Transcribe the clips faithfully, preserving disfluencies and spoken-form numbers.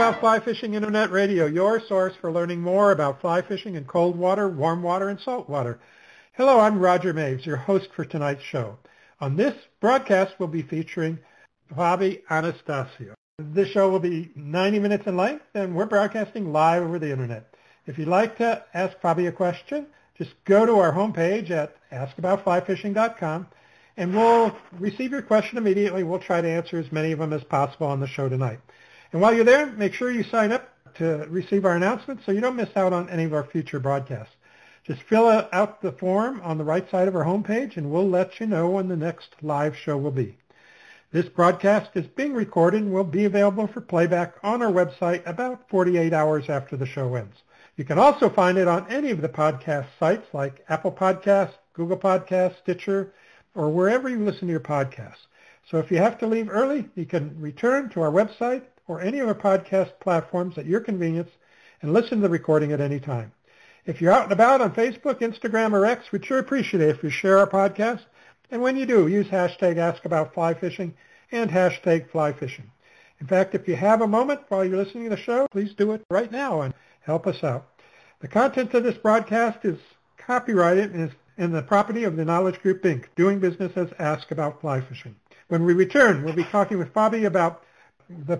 About Fly Fishing Internet Radio, your source for learning more about fly fishing in cold water, warm water, and salt water. Hello, I'm Roger Maves, your host for tonight's show. On this broadcast, we'll be featuring Fabi Anastasio. This show will be ninety minutes in length, and we're broadcasting live over the Internet. If you'd like to ask Fabi a question, just go to our homepage at ask about fly fishing dot com, and we'll receive your question immediately. We'll try to answer as many of them as possible on the show tonight. And while you're there, make sure you sign up to receive our announcements so you don't miss out on any of our future broadcasts. Just fill out the form on the right side of our homepage, and we'll let you know when the next live show will be. This broadcast is being recorded and will be available for playback on our website about forty-eight hours after the show ends. You can also find it on any of the podcast sites like Apple Podcasts, Google Podcasts, Stitcher, or wherever you listen to your podcasts. So if you have to leave early, you can return to our website or any of our podcast platforms at your convenience and listen to the recording at any time. If you're out and about on Facebook, Instagram, or X, we'd sure appreciate it if you share our podcast. And when you do, use hashtag AskAboutFlyFishing and hashtag FlyFishing. In fact, if you have a moment while you're listening to the show, please do it right now and help us out. The content of this broadcast is copyrighted and is in the property of the Knowledge Group, Incorporated, doing business as Ask About Fly Fishing. When we return, we'll be talking with Fabi about the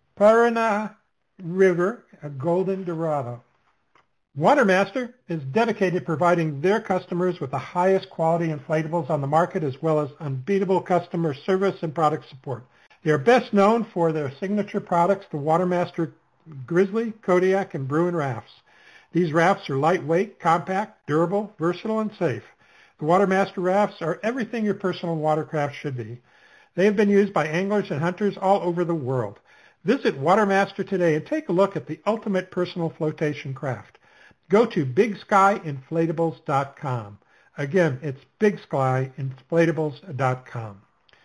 Paraná River, a golden dorado. Watermaster is dedicated to providing their customers with the highest quality inflatables on the market, as well as unbeatable customer service and product support. They are best known for their signature products, the Watermaster Grizzly, Kodiak, and Bruin rafts. These rafts are lightweight, compact, durable, versatile, and safe. The Watermaster rafts are everything your personal watercraft should be. They have been used by anglers and hunters all over the world. Visit Watermaster today and take a look at the ultimate personal flotation craft. Go to big sky inflatables dot com. Again, it's big sky inflatables dot com.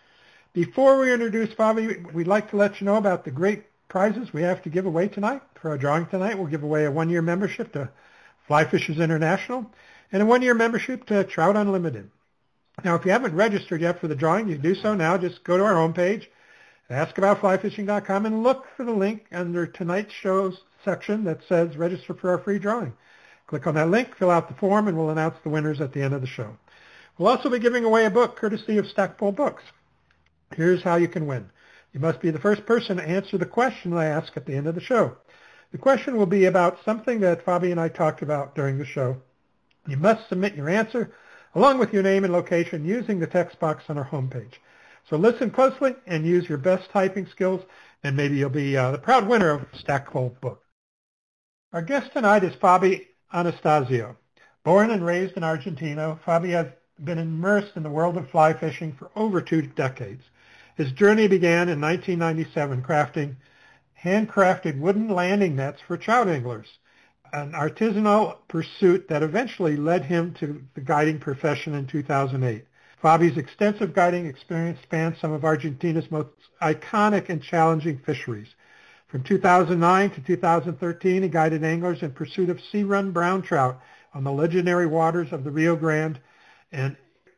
Before we introduce Fabi, we'd like to let you know about the great prizes we have to give away tonight. For our drawing tonight, we'll give away a one-year membership to Fly Fishers International and a one-year membership to Trout Unlimited. Now, if you haven't registered yet for the drawing, you can do so now. Just go to our homepage, ask about fly fishing dot com, and look for the link under tonight's show's section that says register for our free drawing. Click on that link, fill out the form, and we'll announce the winners at the end of the show. We'll also be giving away a book courtesy of Stackpole Books. Here's how you can win. You must be the first person to answer the question I ask at the end of the show. The question will be about something that Fabi and I talked about during the show. You must submit your answer along with your name and location using the text box on our homepage. So listen closely and use your best typing skills, and maybe you'll be uh, the proud winner of Stackpole Book. Our guest tonight is Fabi Anastasio. Born and raised in Argentina, Fabi has been immersed in the world of fly fishing for over two decades. His journey began in nineteen ninety-seven, crafting handcrafted wooden landing nets for trout anglers, an artisanal pursuit that eventually led him to the guiding profession in two thousand eight. Fabi's extensive guiding experience spans some of Argentina's most iconic and challenging fisheries. From two thousand nine to two thousand thirteen, he guided anglers in pursuit of sea-run brown trout on the legendary waters of the Rio Grande and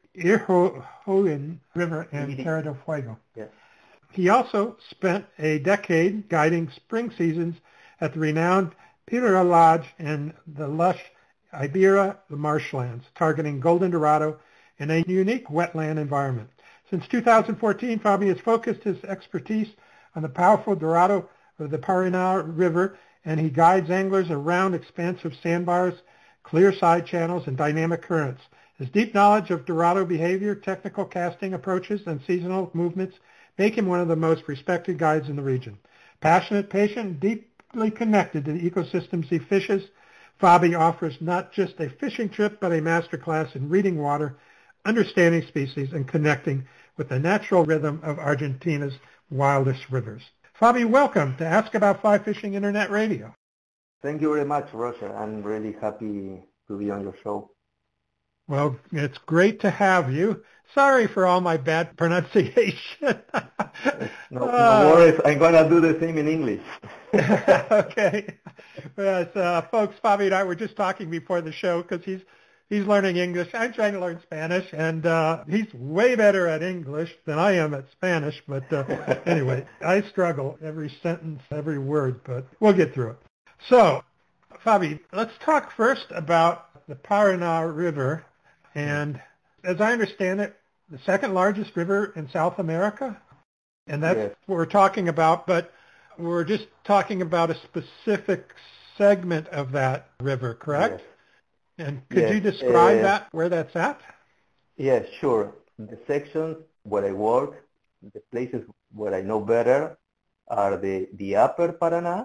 Irhoen River in Terra del Fuego. Yes. He also spent a decade guiding spring seasons at the renowned Pirra Lodge in the lush Ibera marshlands, targeting golden dorado in a unique wetland environment. Since two thousand fourteen, Fabi has focused his expertise on the powerful dorado of the Paraná River, and he guides anglers around expansive sandbars, clear side channels, and dynamic currents. His deep knowledge of dorado behavior, technical casting approaches, and seasonal movements make him one of the most respected guides in the region. Passionate, patient, and deeply connected to the ecosystems he fishes, Fabi offers not just a fishing trip, but a masterclass in reading water, understanding species, and connecting with the natural rhythm of Argentina's wildest rivers. Fabi, welcome to Ask About Fly Fishing Internet Radio. Thank you very much, Roger. I'm really happy to be on your show. Well, it's great to have you. Sorry for all my bad pronunciation. no, no worries. I'm going to do the same in English. Okay. Yes, uh, folks, Fabi and I were just talking before the show because he's he's learning English. I'm trying to learn Spanish, and uh, he's way better at English than I am at Spanish. But uh, anyway, I struggle every sentence, every word, but we'll get through it. So, Fabi, let's talk first about the Paraná River. And as I understand it, the second largest river in South America. And that's Yes. what we're talking about, but we're just talking about a specific segment of that river, correct? Yes. And could Yes. you describe Uh, that, where that's at? yes, sure. The sections where I work, the places where I know better are the, the upper Paraná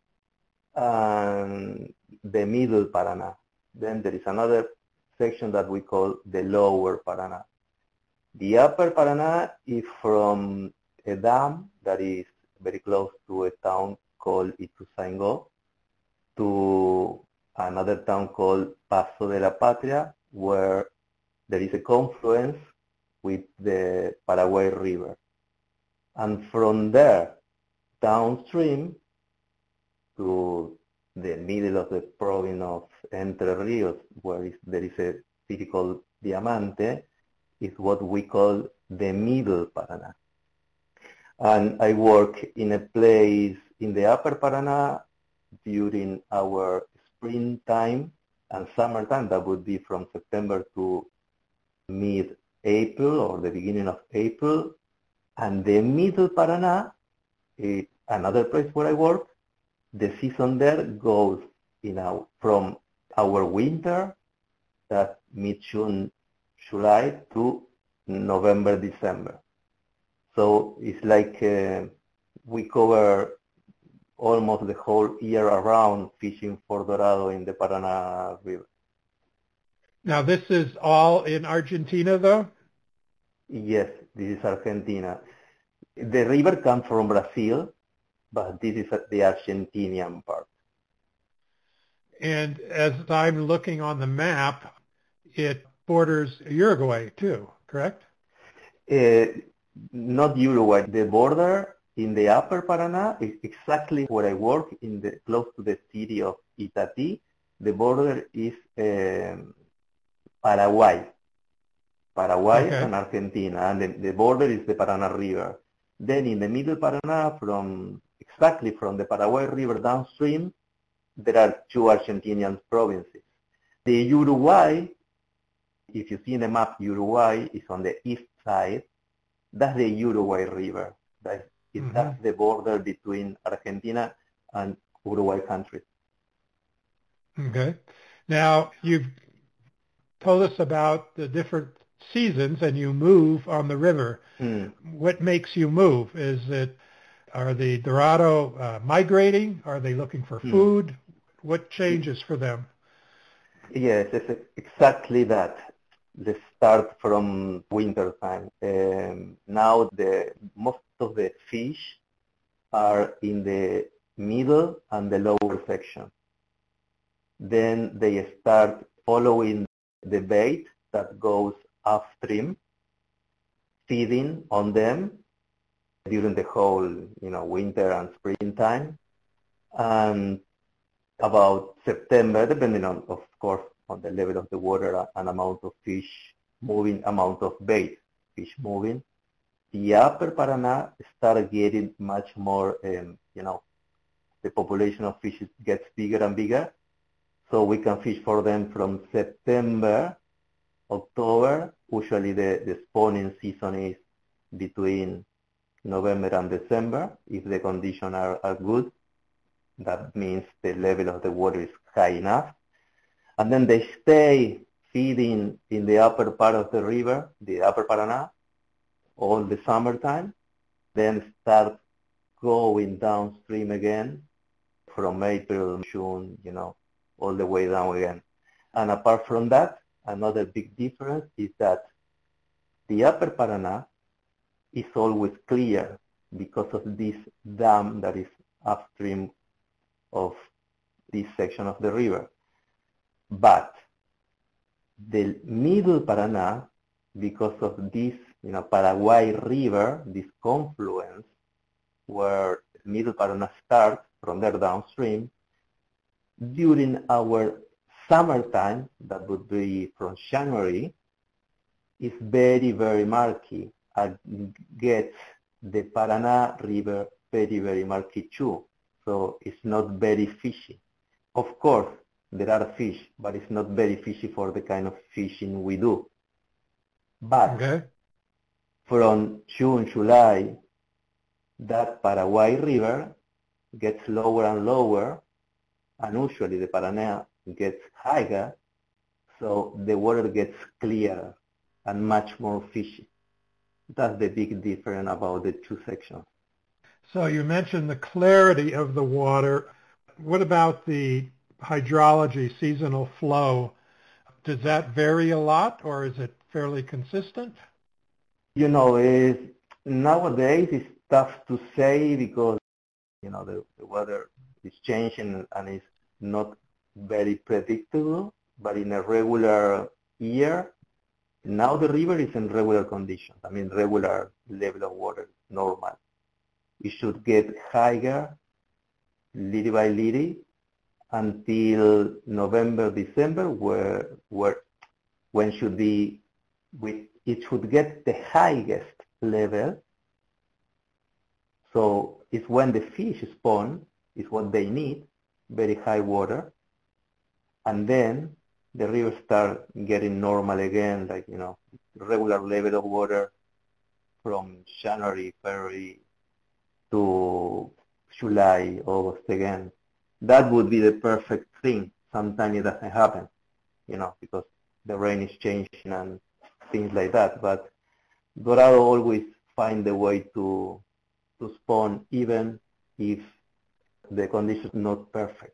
and the middle Paraná. Then there is another section that we call the lower Paraná. The upper Paraná is from a dam that is very close to a town called Ituzaingó to another town called Paso de la Patria, where there is a confluence with the Paraguay River. And from there, downstream to the middle of the province of Entre Rios, where is, there is a city called Diamante, is what we call the middle Paraná. And I work in a place in the upper Paraná during our springtime and summertime. That would be from September to mid-April or the beginning of April. And the middle Paraná is another place where I work. The season there goes in our, from our winter, that mid-June, July, to November, December. So it's like uh, we cover almost the whole year around fishing for Dorado in the Paraná River. Now, this is all in Argentina, though? Yes, this is Argentina. The river comes from Brazil, but this is the Argentinian part. And as I'm looking on the map, it borders Uruguay, too, correct? Uh, not Uruguay. The border in the upper Paraná is exactly where I work, in the close to the city of Itatí. The border is um, Paraguay. Paraguay Okay. and Argentina, and the, the border is the Paraná River. Then in the middle Paraná, from exactly from the Paraguay River downstream, there are two Argentinian provinces. The Uruguay, if you see in the map, Uruguay is on the east side. That's the Uruguay River. That is, Mm-hmm. That's the border between Argentina and Uruguay countries. Okay. Now, you've told us about the different seasons, and you move on the river. Hmm. What makes you move? Is it, are the Dorado uh, migrating? Are they looking for Hmm. food? What changes for them? Yes, it's exactly that. Let's start from winter time. Um, now the most of the fish are in the middle and the lower section. Then they start following the bait that goes upstream, feeding on them during the whole, you know, winter and springtime. And about September, depending on, of course, on the level of the water and amount of fish moving, amount of bait, fish moving, the upper Paraná start getting much more, um, you know, the population of fish gets bigger and bigger. So we can fish for them from September, October. Usually the, the spawning season is between November and December, if the conditions are, are good. That means the level of the water is high enough. And then they stay feeding in the upper part of the river, the upper Paraná, all the summertime, then start going downstream again from April, June, you know, all the way down again. And apart from that, another big difference is that the upper Paraná is always clear because of this dam that is upstream of this section of the river. But the middle Paraná, because of this, you know, Paraguay River, this confluence where middle Paraná starts from there downstream, during our summertime, that would be from January, is very, very murky and gets the Paraná River very, very murky too. So it's not very fishy. Of course, there are fish, but it's not very fishy for the kind of fishing we do. But Okay. from June, July, that Paraguay River gets lower and lower, and usually the Paraná gets higher, so the water gets clearer and much more fishy. That's the big difference about the two sections. So you mentioned the clarity of the water. What about the hydrology, seasonal flow? Does that vary a lot, or is it fairly consistent? You know, it's, nowadays it's tough to say because, you know, the, the weather is changing and it's not very predictable, but in a regular year, now the river is in regular conditions. I mean, regular level of water, normal. It should get higher little by little until November, December, where, where when should be, with, it should get the highest level. So it's when the fish spawn, is what they need, very high water. And then the river start getting normal again, like, you know, regular level of water from January, February to July, August again. That would be the perfect thing. Sometimes it doesn't happen, you know, because the rain is changing and things like that. But Dorado always find a way to to spawn even if the condition is not perfect.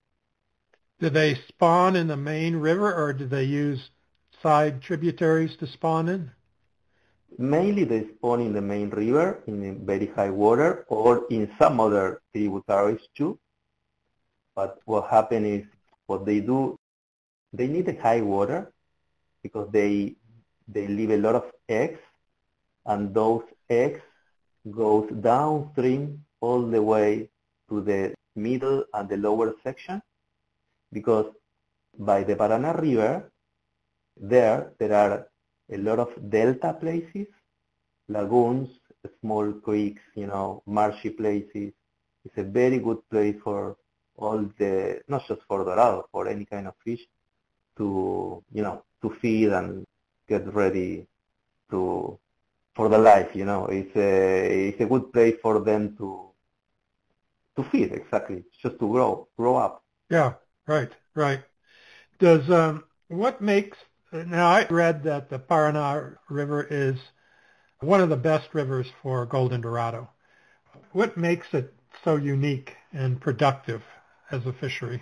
Do they spawn in the main river, or do they use side tributaries to spawn in? Mainly they spawn in the main river in very high water or in some other tributaries too. But what happens is what they do, they need the high water because they they leave a lot of eggs, and those eggs goes downstream all the way to the middle and the lower section, because by the Paraná River, there, there are a lot of delta places, lagoons, small creeks, you know, marshy places. It's a very good place for all the, not just for Dorado, for any kind of fish to, you know, to feed and get ready to, for the life, you know. It's a, it's a good place for them to, to feed, exactly, just to grow, grow up. Yeah, right, right. Does, um, what makes, now I read that the Paraná River is one of the best rivers for golden Dorado. What makes it so unique and productive as a fishery?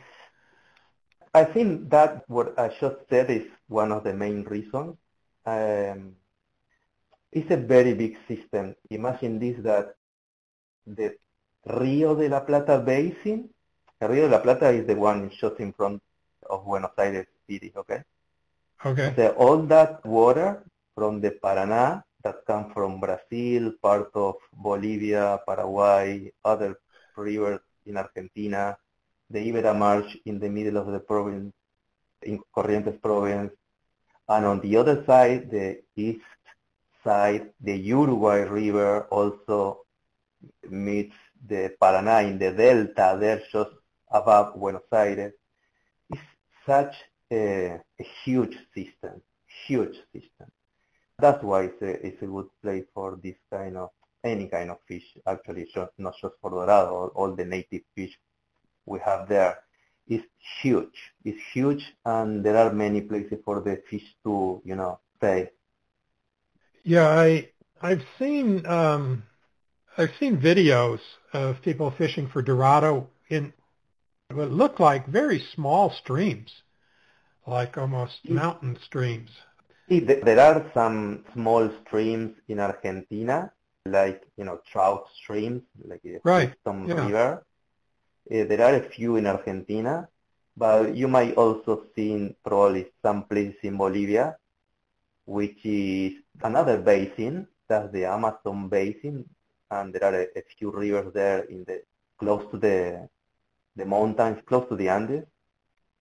I think that what I just said is one of the main reasons. Um, it's a very big system. Imagine this, that the Rio de la Plata basin, the Rio de la Plata is the one just in front of Buenos Aires city, okay? Okay. So all that water from the Paraná that come from Brazil, part of Bolivia, Paraguay, other rivers in Argentina, the Ibera Marsh in the middle of the province, in Corrientes province, and on the other side, the east side, the Uruguay River also meets the Paraná in the delta there, just above Buenos Aires. It's such a, a huge system, huge system. That's why it's a, it's a good place for this kind of, any kind of fish, actually, not just for Dorado, all, all the native fish we have there. It's huge. It's huge, and there are many places for the fish to, you know, stay. Yeah, I I've seen um, I've seen videos of people fishing for Dorado in what look like very small streams, like almost mountain streams. See, there are some small streams in Argentina, like, you know, trout streams, like the Right. Houston Yeah. River. Uh, there are a few in Argentina, but you might also see probably some places in Bolivia, which is another basin. That's the Amazon basin, and there are a, a few rivers there in the close to the the mountains, close to the Andes.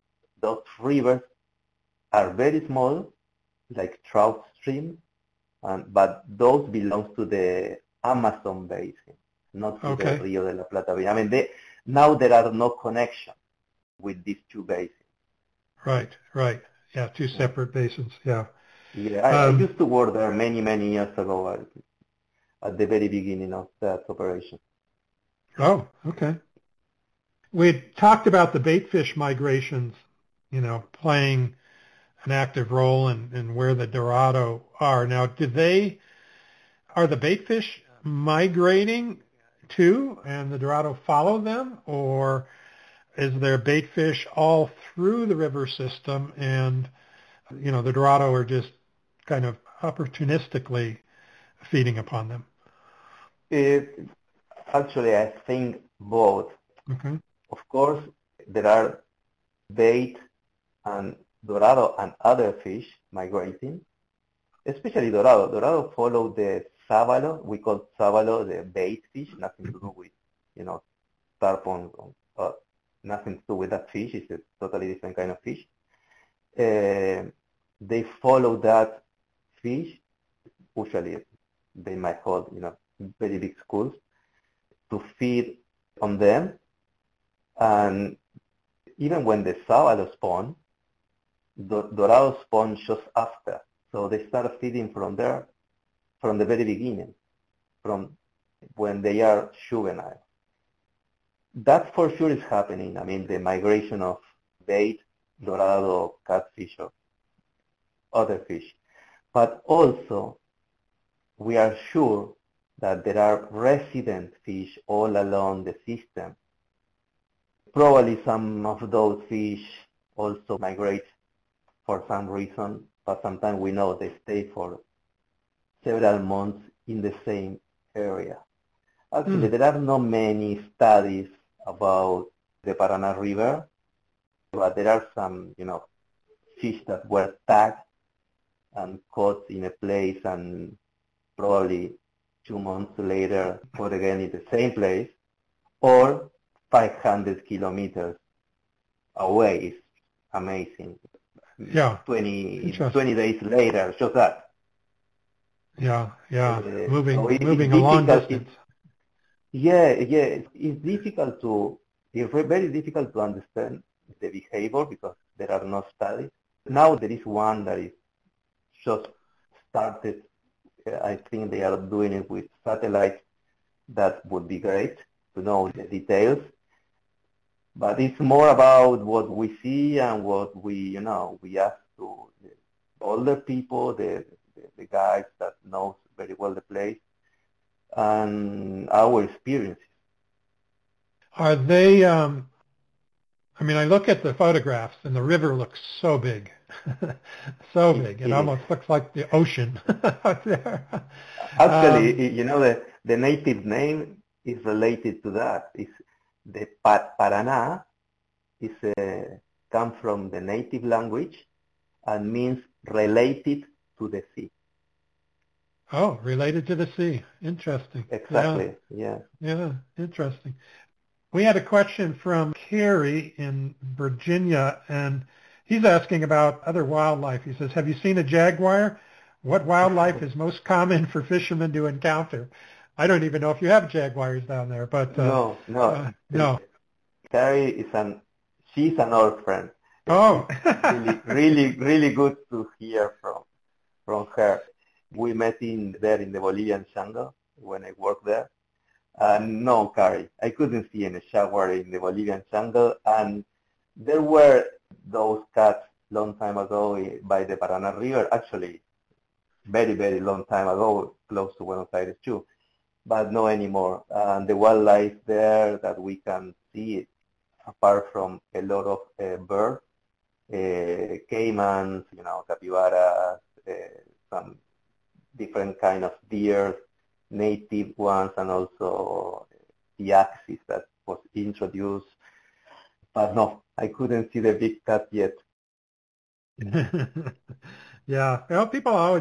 those rivers are very small, like trout streams, and, but those belong to the Amazon basin, not to Okay. the Rio de la Plata basin. I mean, they, now there are no connection with these two basins. Right, right. Yeah, two separate basins. Yeah. Yeah, I, I Um, used to work there many, many years ago at, at the very beginning of that operation. oh, okay. We talked about the baitfish migrations, you know, playing an active role in, in where the Dorado are. Now, do they, are the baitfish migrating too and the Dorado follow them, or is there baitfish all through the river system and, you know, the Dorado are just kind of opportunistically feeding upon them? It, actually, I think both. Okay. Of course, there are bait and Dorado and other fish migrating, especially Dorado. Dorado follow the Sábalo. We call Sábalo the bait fish, nothing to do with, you know, tarpon, uh, nothing to do with that fish. It's a totally different kind of fish. Uh, they follow that fish. Usually, they might hold, you know, very big schools to feed on them. And even when the Sábalo spawn, Dorado spawn just after. So they start feeding from there, from the very beginning, from when they are juvenile. That for sure is happening. I mean, the migration of bait, Dorado, catfish, or other fish. But also, we are sure that there are resident fish all along the system. Probably some of those fish also migrate for some reason, but sometimes we know they stay for several months in the same area. Actually, mm. there are not many studies about the Paraná River, but there are some, you know, fish that were tagged and caught in a place and probably two months later caught again in the same place, or five hundred kilometers away. It's amazing. Yeah. twenty, twenty days later, just that. Yeah, yeah. Uh, moving so it, moving a long distance. It, yeah, yeah. It's, it's difficult to, it's very difficult to understand the behavior because there are no studies. Now there is one that is just started. I think they are doing it with satellites. That would be great to know the details. But it's more about what we see and what we, you know, we ask to the older people, the, the, the guys that knows very well the place, and our experiences. Are they, um, I mean, I look at the photographs and the river looks so big, so big. It, it almost looks like the ocean out there. Actually, um, you know, the, the native name is related to that. It's the Paraná is uh, comes from the native language and means related to the sea. Oh, related to the sea. Interesting. Exactly. Yeah. Yeah, yeah, interesting. We had a question from Kerry in Virginia, and he's asking about other wildlife. He says, have you seen a jaguar? What wildlife is most common for fishermen to encounter? I don't even know if you have jaguars down there, but uh, no, no, uh, no. Carrie is an she's an old friend. Oh, really, really, really good to hear from from her. We met in there in the Bolivian jungle when I worked there. Uh, no, Carrie, I couldn't see any jaguar in the Bolivian jungle, and there were those cats long time ago by the Paraná River. Actually, very, very long time ago, close to Buenos Aires too. But no anymore. And the wildlife there that we can see, apart from a lot of uh, birds, uh, caimans, you know, capybaras, uh, some different kind of deer, native ones, and also the axis that was introduced. But no, I couldn't see the big cat yet. Yeah, well, people always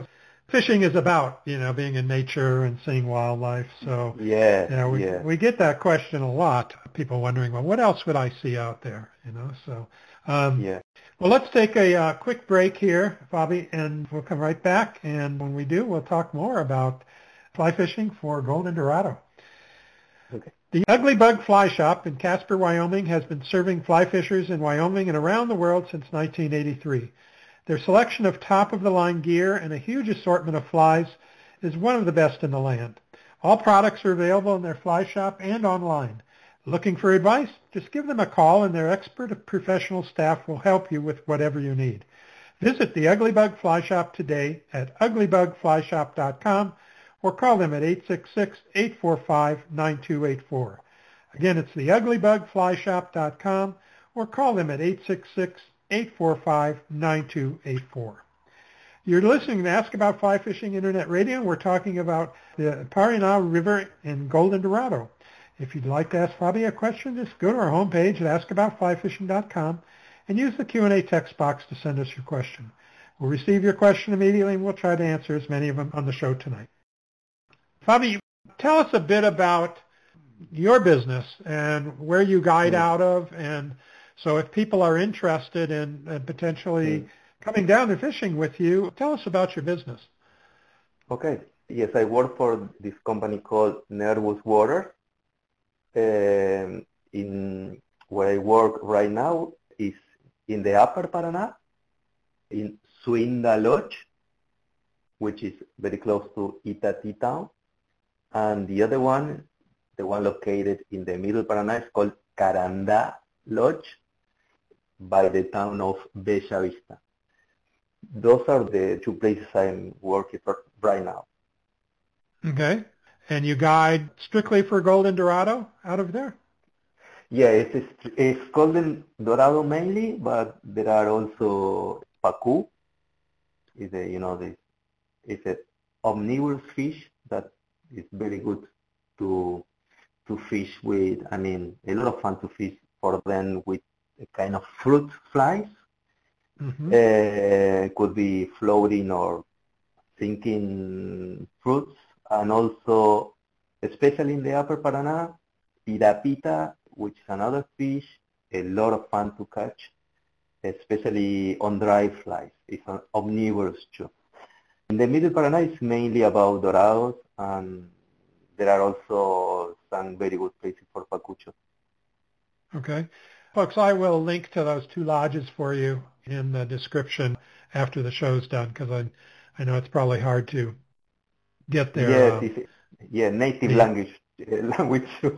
fishing is about, you know, being in nature and seeing wildlife. So, Yeah, yeah, we yeah, we get that question a lot. People wondering, well, what else would I see out there? You know, so. Um, yeah. well, let's take a uh, quick break here, Bobby, and we'll come right back. And when we do, we'll talk more about fly fishing for golden dorado. Okay. The Ugly Bug Fly Shop in Casper, Wyoming has been serving fly fishers in Wyoming and around the world since nineteen eighty-three. Their selection of top-of-the-line gear and a huge assortment of flies is one of the best in the land. All products are available in their fly shop and online. Looking for advice? Just give them a call and their expert professional staff will help you with whatever you need. Visit the Ugly Bug Fly Shop today at ugly bug fly shop dot com or call them at eight six six, eight four five, nine two eight four. Again, it's the ugly bug fly shop dot com or call them at eight six six, eight four five, nine two eight four. You're listening to Ask About Fly Fishing Internet Radio. We're talking about the Paraná River in Golden Dorado. If you'd like to ask Bobby a question, just go to our homepage at ask about fly fishing dot com and use the Q and A text box to send us your question. We'll receive your question immediately and we'll try to answer as many of them on the show tonight. Bobby, tell us a bit about your business and where you guide Mm. out of. And so if people are interested in uh, potentially Mm. coming down and fishing with you, tell us about your business. Okay. Yes, I work for this company called Nervous Water. Um, in where I work right now is in the Upper Paraná, in Suinda Lodge, which is very close to Itatí town. And the other one, the one located in the Middle Paraná, is called Carandá Lodge by the town of Bella Vista. Those are the two places I'm working for right now. Okay. And you guide strictly for golden dorado out of there? Yeah, it's, it's golden dorado mainly, but there are also pacu. Is a you know the it's an omnivorous fish that is very good to to fish with. I mean, a lot of fun to fish for them with a kind of fruit flies. Mm-hmm. Uh, could be floating or sinking fruits, and also, especially in the Upper Paraná, pirapita, which is another fish, a lot of fun to catch, especially on dry flies. It's an omnivorous too. In the Middle Paraná, it's mainly about dorados, and there are also some very good places for pacucho. Okay. Folks, I will link to those two lodges for you in the description after the show's done, because I, I know it's probably hard to get there. Yes, Um, it's, yeah, native the, language language too.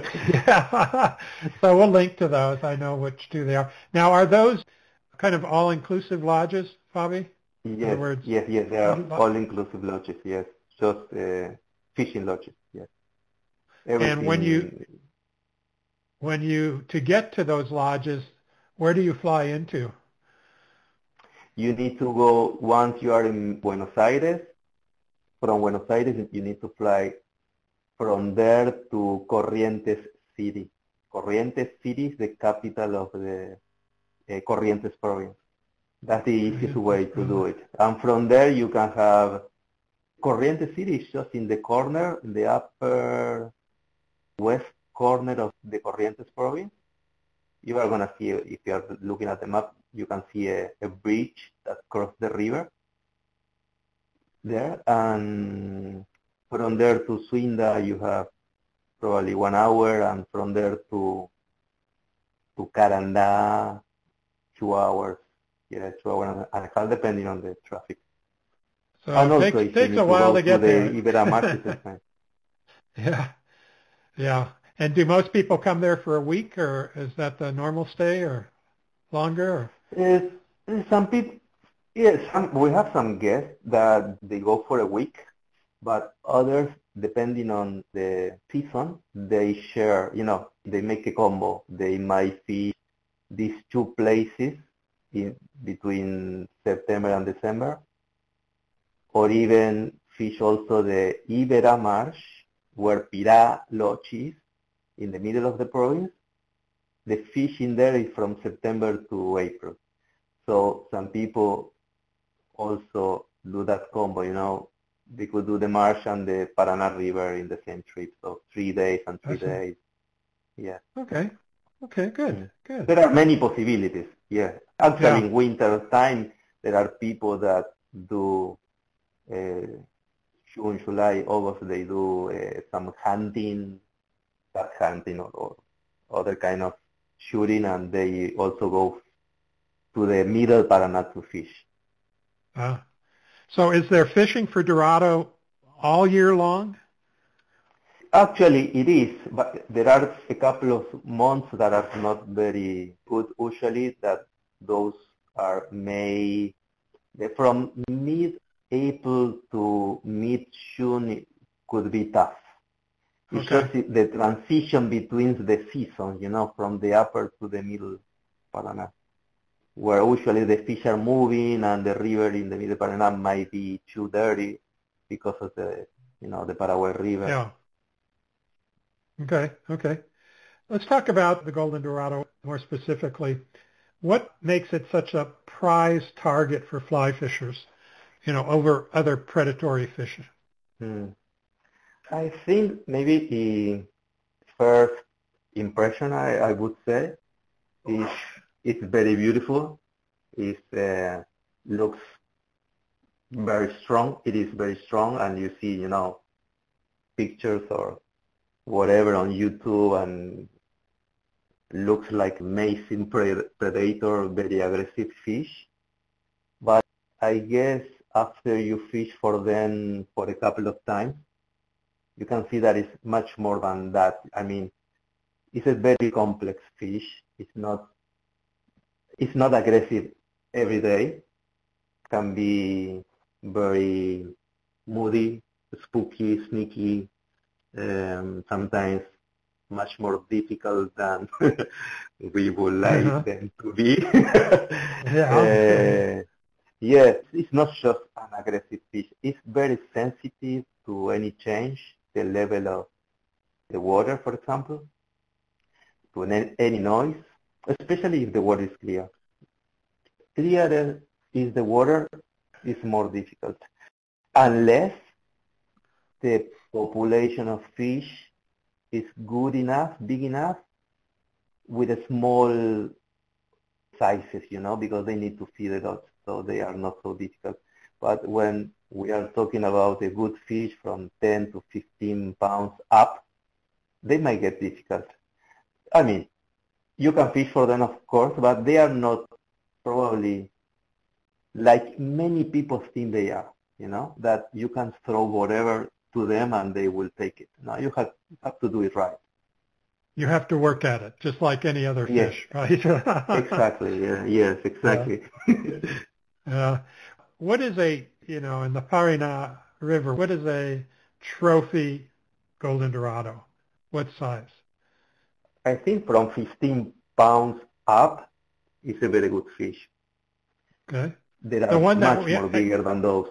yeah. So we'll link to those. I know which two they are. Now, are those kind of all-inclusive lodges, Bobby? In Yes, other words, yes, yes, they are all-inclusive lodges, yes. Just uh, fishing lodges, yes. and when you Everything. when you to get to those lodges, where do you fly into? You need to go, once you are in Buenos Aires, from Buenos Aires you need to fly from there to Corrientes City. Corrientes City is the capital of the uh, Corrientes province. That's the easiest way to do it. And from there you can have, Corrientes City is just in the corner, in the upper west corner of the Corrientes province. You are going to see, if you are looking at the map, you can see a, a bridge that crosses the river there. And from there to Suinda, you have probably one hour, and from there to to Carandá, two hours. Yeah, two hours and a half, depending on the traffic. So And it also, takes if you takes need a to while go to to get the there. Iberamar, it's the same. Yeah, yeah. And do most people come there for a week, or is that the normal stay, or longer? Or? It's, some people, yes, some, we have some guests that they go for a week, but others, depending on the season, they share, you know, they make a combo. They might fish these two places in between September and December, or even fish also the Iberamar, where Pirá Lodge is, in the middle of the province. The fishing there is from September to April. So some people also do that combo, you know. We could do the Marsh and the Paraná River in the same trip, so three days and three I see. days. Yeah. Okay. Okay, good, Mm. good. There are many possibilities. Yeah. Actually, Yeah. in winter time, there are people that do uh, June, July, August. They do uh, some hunting, duck hunting, or, or other kind of shooting, and they also go to the middle Paraná to fish. Uh, so is there fishing for Dorado all year long? Actually, it is, but there are a couple of months that are not very good. Usually, that those are May, from mid-April to mid-June could be tough. It's Okay. just the transition between the seasons, you know, from the upper to the middle Paraná, where usually the fish are moving and the river in the middle Paraná might be too dirty because of the, you know, the Paraguay River. Yeah. Okay. Okay. Let's talk about the golden Dorado more specifically. What makes it such a prize target for fly fishers, you know, over other predatory fish? Hmm. I think maybe the first impression I, I would say is it's very beautiful. It uh, looks very strong. It is very strong, and you see, you know, pictures or whatever on YouTube, and looks like amazing predator, very aggressive fish. But I guess after you fish for them for a couple of times, you can see that it's much more than that. I mean, it's a very complex fish. It's not it's not aggressive every day. Can be very moody, spooky, sneaky, um, sometimes much more difficult than we would like Uh-huh. them to be. Yeah. uh, yes, it's not just an aggressive fish. It's very sensitive to any change, the level of the water, for example, to any, any noise, especially if the water is clear. Clearer is the water, is more difficult. Unless the population of fish is good enough, big enough, with a small sizes, you know, because they need to feed a lot, so they are not so difficult. But when we are talking about a good fish from ten to fifteen pounds up, they might get difficult. I mean, you can fish for them, of course, but they are not probably like many people think they are, you know, that you can throw whatever to them and they will take it. Now you have, have to do it right. You have to work at it, just like any other Yes, fish, right? exactly. Yeah, yes, exactly. Yeah. Uh, what is a, you know, in the Paraná River, what is a trophy golden Dorado? What size? I think from fifteen pounds up is a very good fish. Okay. There The are one that much we, more bigger than those.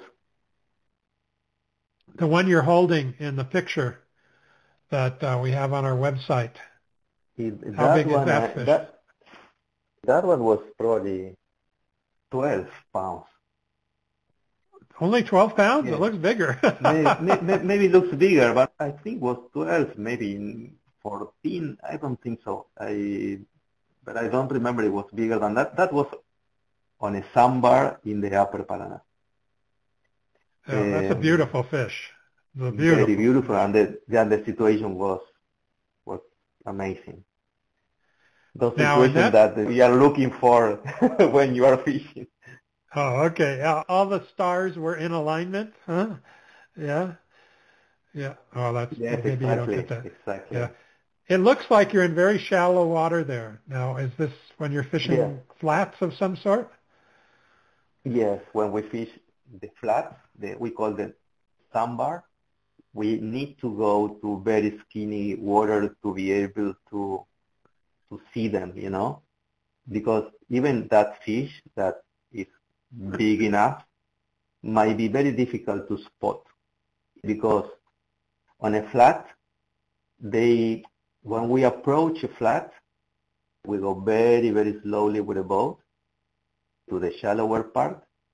the one you're holding in the picture that uh, we have on our website. It, How that big is one, that I, fish? that that one was probably twelve pounds. Only twelve pounds? It Yeah, looks bigger. maybe, maybe, maybe it looks bigger, but I think it was twelve, maybe fourteen. I don't think so. I, but I don't remember it was bigger than that. That was on a sandbar in the Upper Paraná. Yeah, that's a Um, beautiful fish. The very beautiful beautiful, fish. and the, then the situation was was amazing. Those Now, in situations that, that we are looking for when you are fishing. oh, okay. Uh, all the stars were in alignment, huh? Yeah, yeah. Oh, that's Yes, maybe you don't get exactly, that. Yeah. exactly. It looks like you're in very shallow water there. Now, is this when you're Yes, fishing flats of some sort? yes. When we fish the flats, the, we call them sandbar. We need to go to very skinny water to be able to to see them, you know, because even that fish that is big enough might be very difficult to spot because on a flat, they when we approach a flat, we go very very slowly with a boat to the shallower part,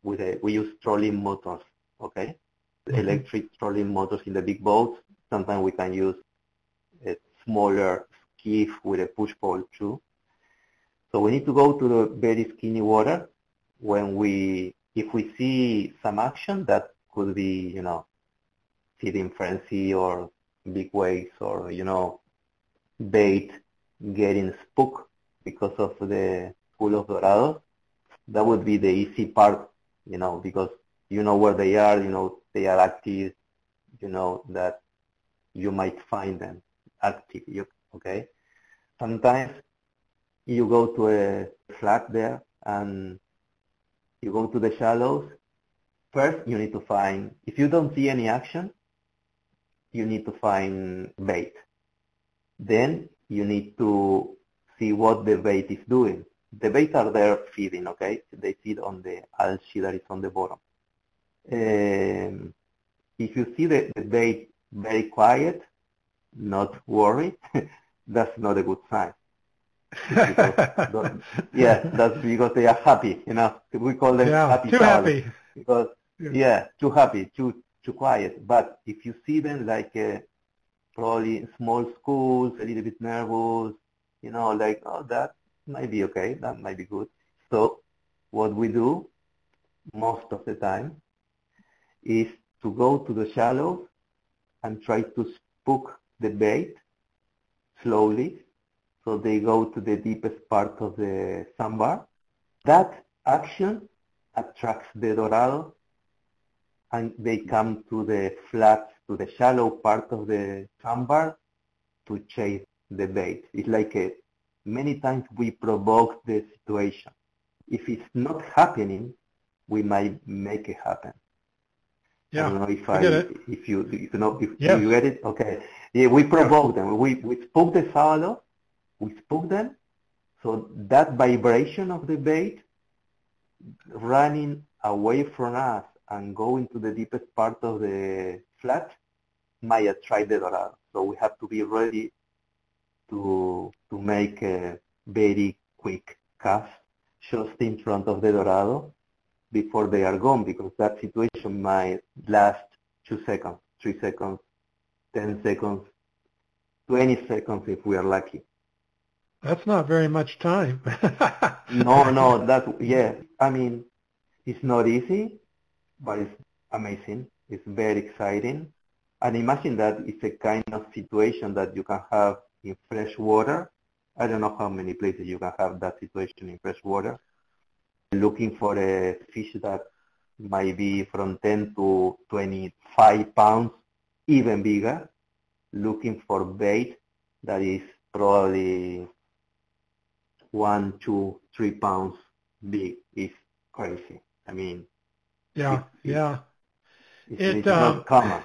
with a, we use trolling motors, okay? Mm-hmm. Electric trolling motors in the big boats. Sometimes we can use a smaller skiff with a push pole too. So we need to go to the very skinny water when we, if we see some action that could be, you know, feeding frenzy or big waves or, you know, bait getting spooked because of the pool of dorados. That would be the easy part, you know, because you know where they are, you know, they are active, you know that you might find them active, okay? Sometimes you go to a flat there and you go to the shallows. First, you need to find, if you don't see any action, you need to find bait. Then you need to see what the bait is doing. The bait are there feeding, okay? They feed on the algae that is on the bottom. Um, if you see the, the bait very quiet, not worried, that's not a good sign. Because, yeah, that's because they are happy, you know. We call them yeah, happy too cows. happy. Because, yeah. yeah, too happy, too too quiet. But if you see them like uh, probably small schools, a little bit nervous, you know, like, oh, that might be okay, that might be good. So what we do most of the time is to go to the shallows and try to spook the bait slowly so they go to the deepest part of the sandbar. That action attracts the dorado and they come to the flat, to the shallow part of the sandbar to chase the bait. It's like a, many times we provoke the situation. If it's not happening, we might make it happen. Yeah, I don't know if I I, get it. if you, if you know, if Yes. you get it, okay. Yeah, we provoke them. We we spook the shallow, we spook them, so that vibration of the bait running away from us and going to the deepest part of the flat might attract the dorado. So we have to be ready to to make a very quick cast just in front of the dorado before they are gone, because that situation might last two seconds, three seconds, ten seconds, twenty seconds if we are lucky. That's not very much time. no, no, that, yeah, I mean, it's not easy, but it's amazing. It's very exciting. And imagine that it's a kind of situation that you can have in fresh water. I don't know how many places you can have that situation in fresh water. Looking for a fish that might be from ten to twenty-five pounds, even bigger. Looking for bait that is probably one, two, three pounds big is crazy. I mean, yeah, it's, yeah. It's, It it's um, not common.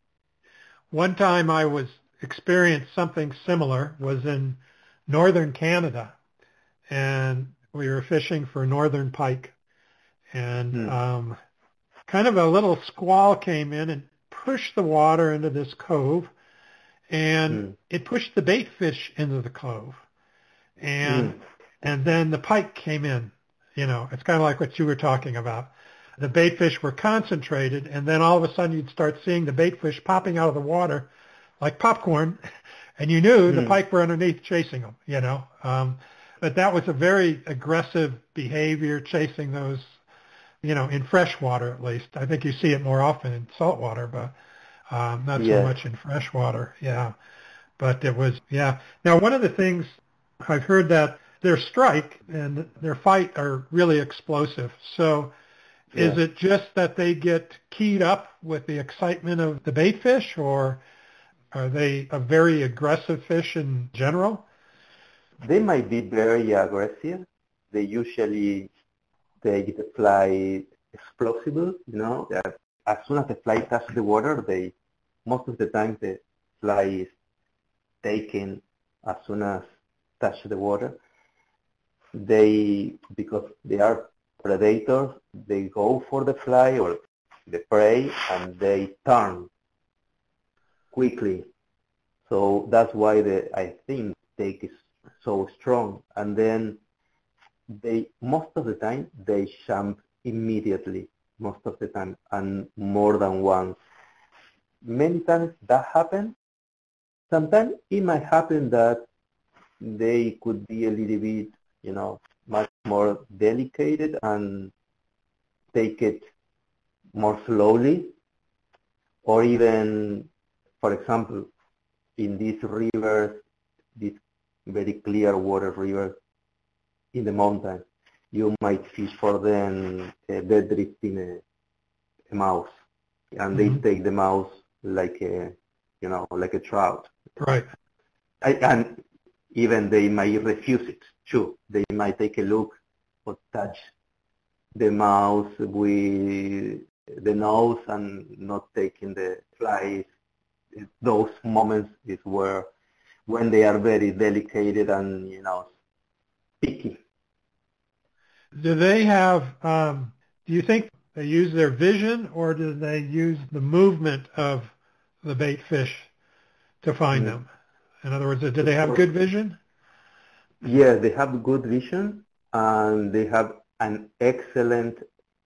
One time I was experienced something similar was in northern Canada, and we were fishing for northern pike, and Hmm. um, kind of a little squall came in and pushed the water into this cove, and Hmm. it pushed the bait fish into the cove, and Hmm. and then the pike came in. You know, it's kind of like what you were talking about. The bait fish were concentrated, and then all of a sudden you'd start seeing the bait fish popping out of the water like popcorn, and you knew the Hmm. pike were underneath chasing them, you know. Um, but that was a very aggressive behavior, chasing those, you know, in fresh water at least. I think you see it more often in salt water, but um, not so Yes. much in fresh water, yeah. But it was, yeah. Now, one of the things I've heard that their strike and their fight are really explosive. So is Yeah. it just that they get keyed up with the excitement of the bait fish, or are they a very aggressive fish in general? They might be very aggressive. They usually take the fly explosive, you know. That as soon as the fly touches the water, they, most of the time the fly is taken as soon as touch the water. They, because they are predators, they go for the fly or the prey and they turn quickly. So that's why the, I think, take is so strong. And then they, most of the time, they jump immediately. most of the time, and more than once. Many times that happens. Sometimes it might happen that they could be a little bit, you know, much more delicate and take it more slowly, or even, for example, in these rivers, these very clear water rivers in the mountains, you might fish for them a dead drifting a, a mouse, and Mm-hmm. they take the mouse like a, you know, like a trout. Right. I, and even they might refuse it too. They might take a look or touch the mouse with the nose and not taking the flies. Those moments is where when they are very delicate and, you know, picky. Do they have, um, do you think they use their vision or do they use the movement of the bait fish to find Mm. them? In other words, do they have good vision? Yes, they have good vision and they have an excellent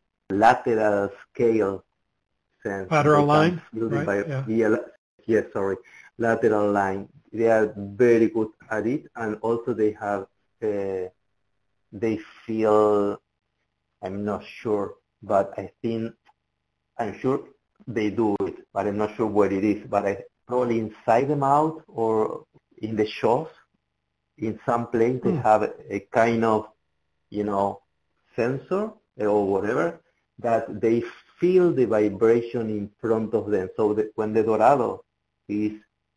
lateral scale sense. Lateral They can line, feel the right? bio- Yeah. yeah, la- yes, sorry, lateral line. They are very good at it, and also they have uh, they feel. I'm not sure, but I think I'm sure they do it, but I'm not sure what it is. But I probably inside the mouth or in the jaws, in some place they Hmm. have a, a kind of, you know, sensor or whatever that they feel the vibration in front of them. So that when the dorado is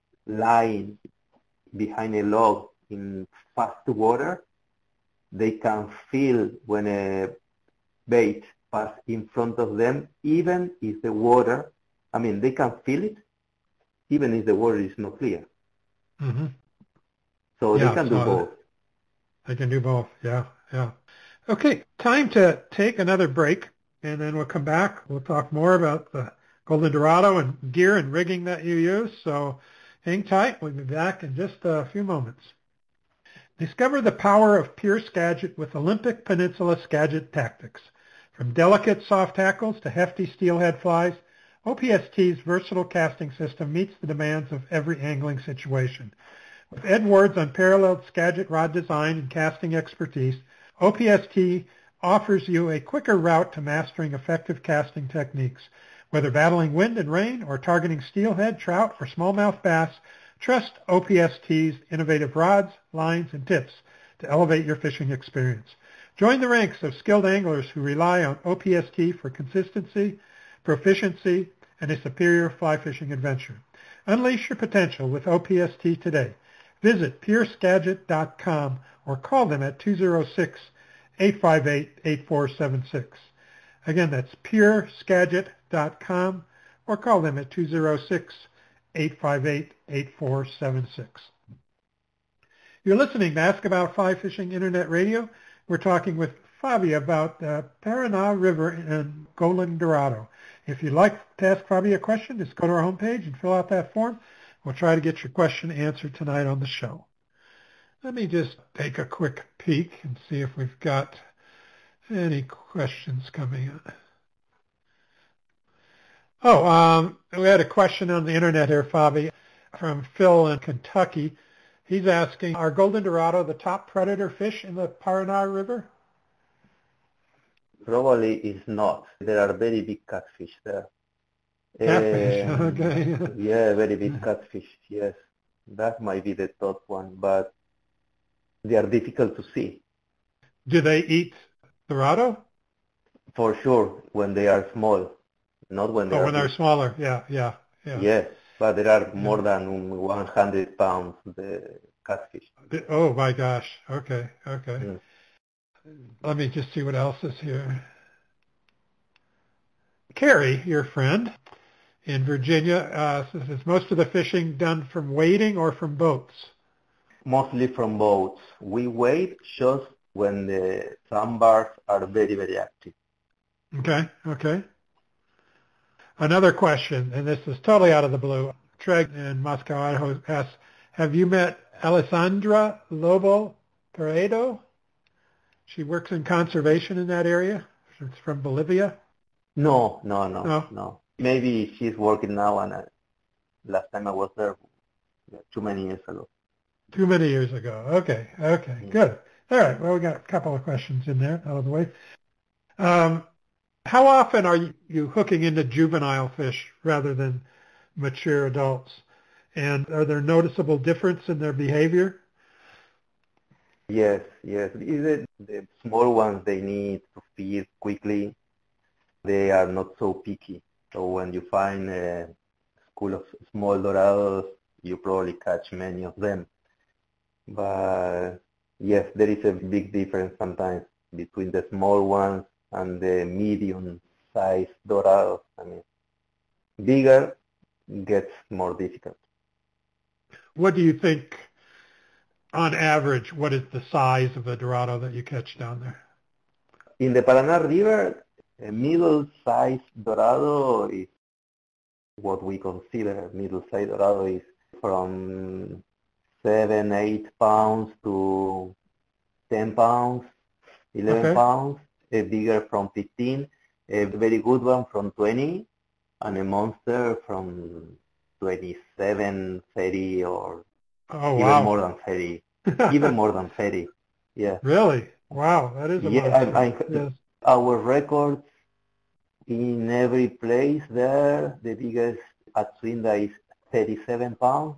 lying behind a log in fast water, they can feel when a bait pass in front of them, even if the water, I mean, they can feel it, even if the water is not clear. Mm-hmm. So they Yeah, can do so both. I can do both. Yeah, yeah. Okay, time to take another break, and then we'll come back. We'll talk more about the Golden Dorado and gear and rigging that you use. So hang tight. We'll be back in just a few moments. Discover the power of pure Skagit with Olympic Peninsula Skagit Tactics. From delicate soft tackles to hefty steelhead flies, O P S T's versatile casting system meets the demands of every angling situation. With Ed Ward's unparalleled Skagit rod design and casting expertise, O P S T offers you a quicker route to mastering effective casting techniques. Whether battling wind and rain or targeting steelhead, trout, or smallmouth bass, trust O P S T's innovative rods, lines, and tips to elevate your fishing experience. Join the ranks of skilled anglers who rely on O P S T for consistency, proficiency, and a superior fly fishing adventure. Unleash your potential with O P S T today. Visit pure skagit dot com or call them at two oh six, eight five eight, eight four seven six. Again, that's pure skagit dot com or call them at two oh six, eight five eight, eight four seven six. You're listening to Ask About Fly Fishing Internet Radio. We're talking with Fabi about the Paraná River and Golden Dorado. If you'd like to ask Fabi a question, just go to our homepage and fill out that form. We'll try to get your question answered tonight on the show. Let me just take a quick peek and see if we've got any questions coming in. Oh, um, we had a question on the internet here, Fabi, from Phil in Kentucky. He's asking, are Golden Dorado the top predator fish in the Paraná River? Probably is not. There are very big catfish there. Catfish, Um, okay. yeah, very big catfish, yes. That might be the top one, but they are difficult to see. Do they eat Dorado? For sure, when they are small, not when they Oh, are when they're big. smaller, yeah, yeah, yeah. Yes, but there are more yeah. than one hundred pounds, the catfish. Oh, my gosh. Okay, okay. Mm. Let me just see what else is here. Carrie, your friend in Virginia, uh, says, is most of the fishing done from wading or from boats? Mostly from boats. We wait just when the sandbars are very, very active. Okay, okay. Another question, and this is totally out of the blue. Treg in Moscow, Idaho asks, have you met Alessandra Lobo Peredo? She works in conservation in that area. She's from Bolivia. No, no, no, No, no. Maybe she's working now, and uh, last time I was there, yeah, too many years ago. too many years ago. Okay, okay, Mm. good. All right, well, we got a couple of questions in there out of the way. Um, how often are you, you hooking into juvenile fish rather than mature adults? And are there noticeable difference in their behavior? Yes, yes. The, the small ones, they need to feed quickly. They are not so picky. So when you find a school of small dorados, you probably catch many of them. But yes, there is a big difference sometimes between the small ones and the medium-sized dorados. I mean, bigger gets more difficult. What do you think, on average, what is the size of a dorado that you catch down there? In the Paraná River, a middle-sized dorado is what we consider middle-sized dorado is from seven, eight pounds to ten pounds, eleven Okay. pounds, a bigger from fifteen, a very good one from twenty, and a monster from twenty-seven, thirty, or Oh, even wow. more than thirty, even more than thirty. Yeah. Really? Wow, that is a Yeah, monster. I, I, Yes. our records in every place there, the biggest at Swinda is thirty-seven pounds,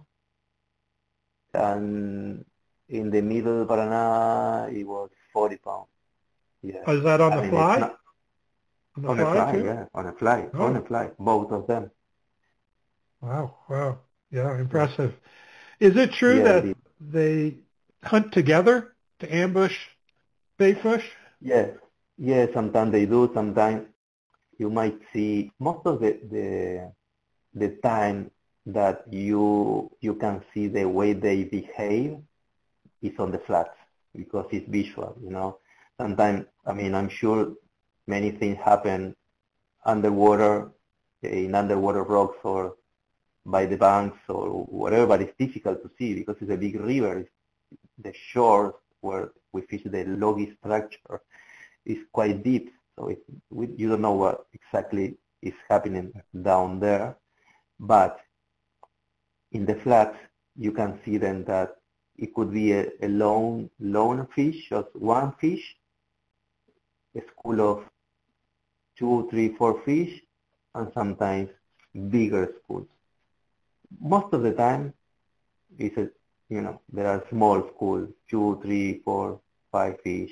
and in the middle Paraná it was forty pounds. Yeah, Oh, is that on I the mean it's fly? not On the on a fly fly, too? yeah, on a fly, on a Oh, fly, both of them. wow, wow. Yeah, Yeah, impressive. Is it true yeah, it that is. they hunt together to ambush bait fish? Yes, yes. Sometimes they do. Sometimes you might see most of the the the time that you you can see the way they behave is on the flats because it's visual, you know. Sometimes, I mean, I'm sure many things happen underwater, in underwater rocks or by the banks or whatever, but it's difficult to see because it's a big river. It's the shores where we fish the loggy structure is quite deep, so it, we, you don't know what exactly is happening down there. But in the flats, you can see then that it could be a, a lone lone fish, just one fish, a school of two, three, four fish, and sometimes bigger schools. Most of the time, it's a, you know, there are small schools, two, three, four, five fish.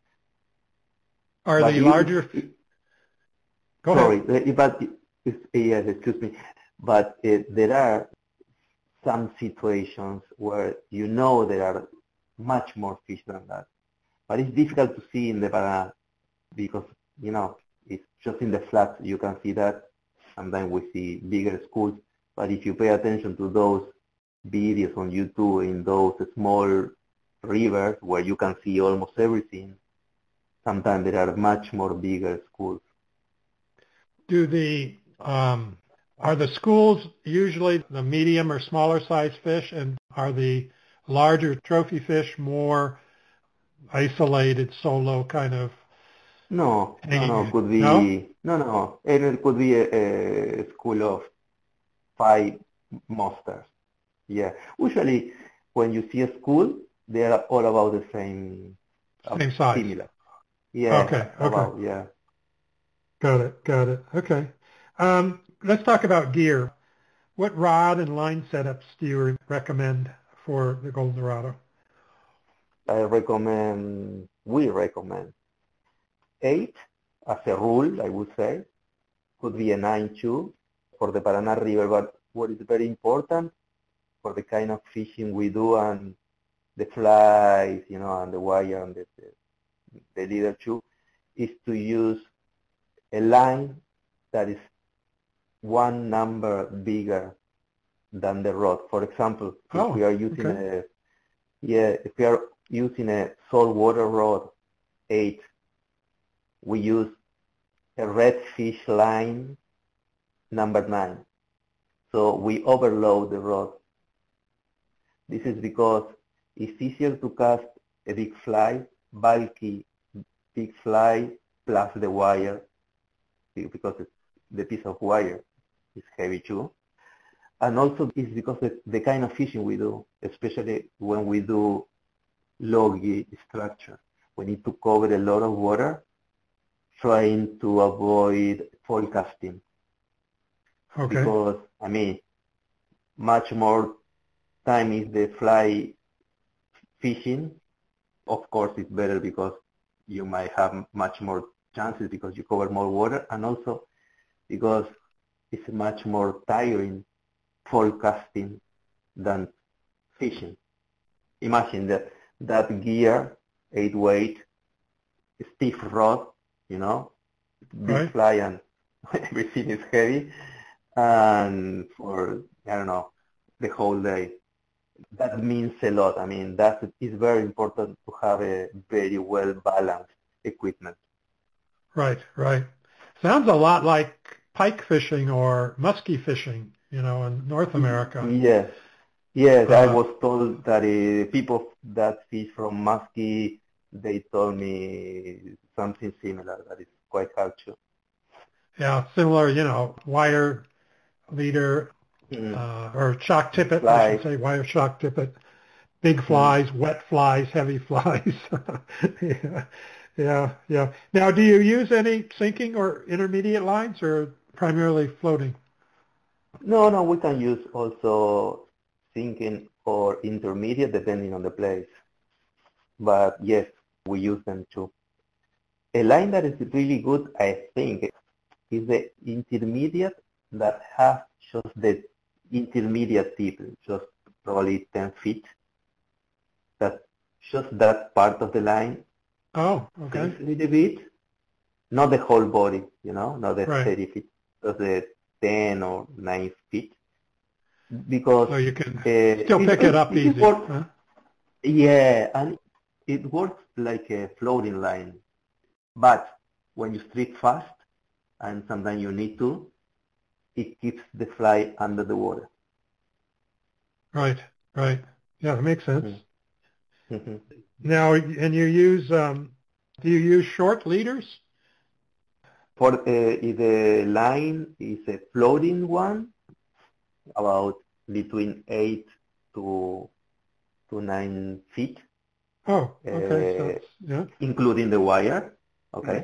Are But the you, larger? it, Go ahead. sorry, uh, but it, yes, excuse me, but uh, there are some situations where you know there are much more fish than that. But it's difficult to see in the Paraná because, you know, it's just in the flats you can see that. Sometimes we see bigger schools. But if you pay attention to those videos on YouTube in those small rivers where you can see almost everything, sometimes there are much more bigger schools. Do the um, are the schools usually the medium or smaller size fish, and are the larger trophy fish more isolated, solo kind of No, no, no, hanging? could No? be, no, no, and it could be a, a school of five monsters. Yeah, usually when you see a school, they are all about the same, uh, Same size. similar. Yeah, Okay, okay. about, yeah. Got it, got it. Okay. Um, let's talk about gear. What rod and line setups do you recommend for the Golden Dorado? I recommend, we recommend eight as a rule, I would say. Could be a nine too for the Paraná River, but what is very important for the kind of fishing we do and the flies, you know, and the wire and the, the, the leader too, is to use a line that is one number bigger than the rod. For example, if we Oh, are using okay. a yeah, if we are using a saltwater rod eight, we use a redfish line number nine. So we overload the rod. This is because it's easier to cast a big fly, bulky big fly plus the wire because it's, the piece of wire is heavy too. And also it's because of the kind of fishing we do, especially when we do loggy structure. We need to cover a lot of water, trying to avoid forecasting. Okay. Because, I mean, much more time is the fly fishing. Of course, it's better because you might have much more chances because you cover more water, and also because it's much more tiring forecasting than fishing. Imagine that that gear, eight weight, stiff rod, you know, big Right. fly and everything is heavy, and for, I don't know, the whole day. That means a lot. I mean, that is very important to have a very well balanced equipment. Right, right. Sounds a lot like pike fishing or muskie fishing, you know, in North America. Yes, yes. Uh, I was told that uh, people that fish from muskie, they told me something similar. That is quite hard to. Yeah, similar, you know, wire leader Mm. uh, or shock tippet, I Fly. should say, wire shock tippet. Big Mm. flies, wet flies, heavy flies. yeah, yeah, yeah. Now, do you use any sinking or intermediate lines, or primarily floating? No, no, we can use also sinking or intermediate depending on the place. But yes, we use them too. A line that is really good, I think, is the intermediate that has just the intermediate tip, just probably ten feet. That just that part of the line Oh, okay. sinks a little bit, not the whole body, you know, not the Right. thirty feet, just the ten or nine feet. Because So you can uh, still pick it it, up it, it easy. works, Huh? yeah, and it works like a floating line. But when you streak fast, and sometimes you need to, it keeps the fly under the water. Right, right. Yeah, that makes sense. Mm-hmm. Now, and you use, um, do you use short leaders? For uh, if the line is a floating one, about between eight to to nine feet, Oh, okay. So uh, it's, yeah. including the wire. Okay.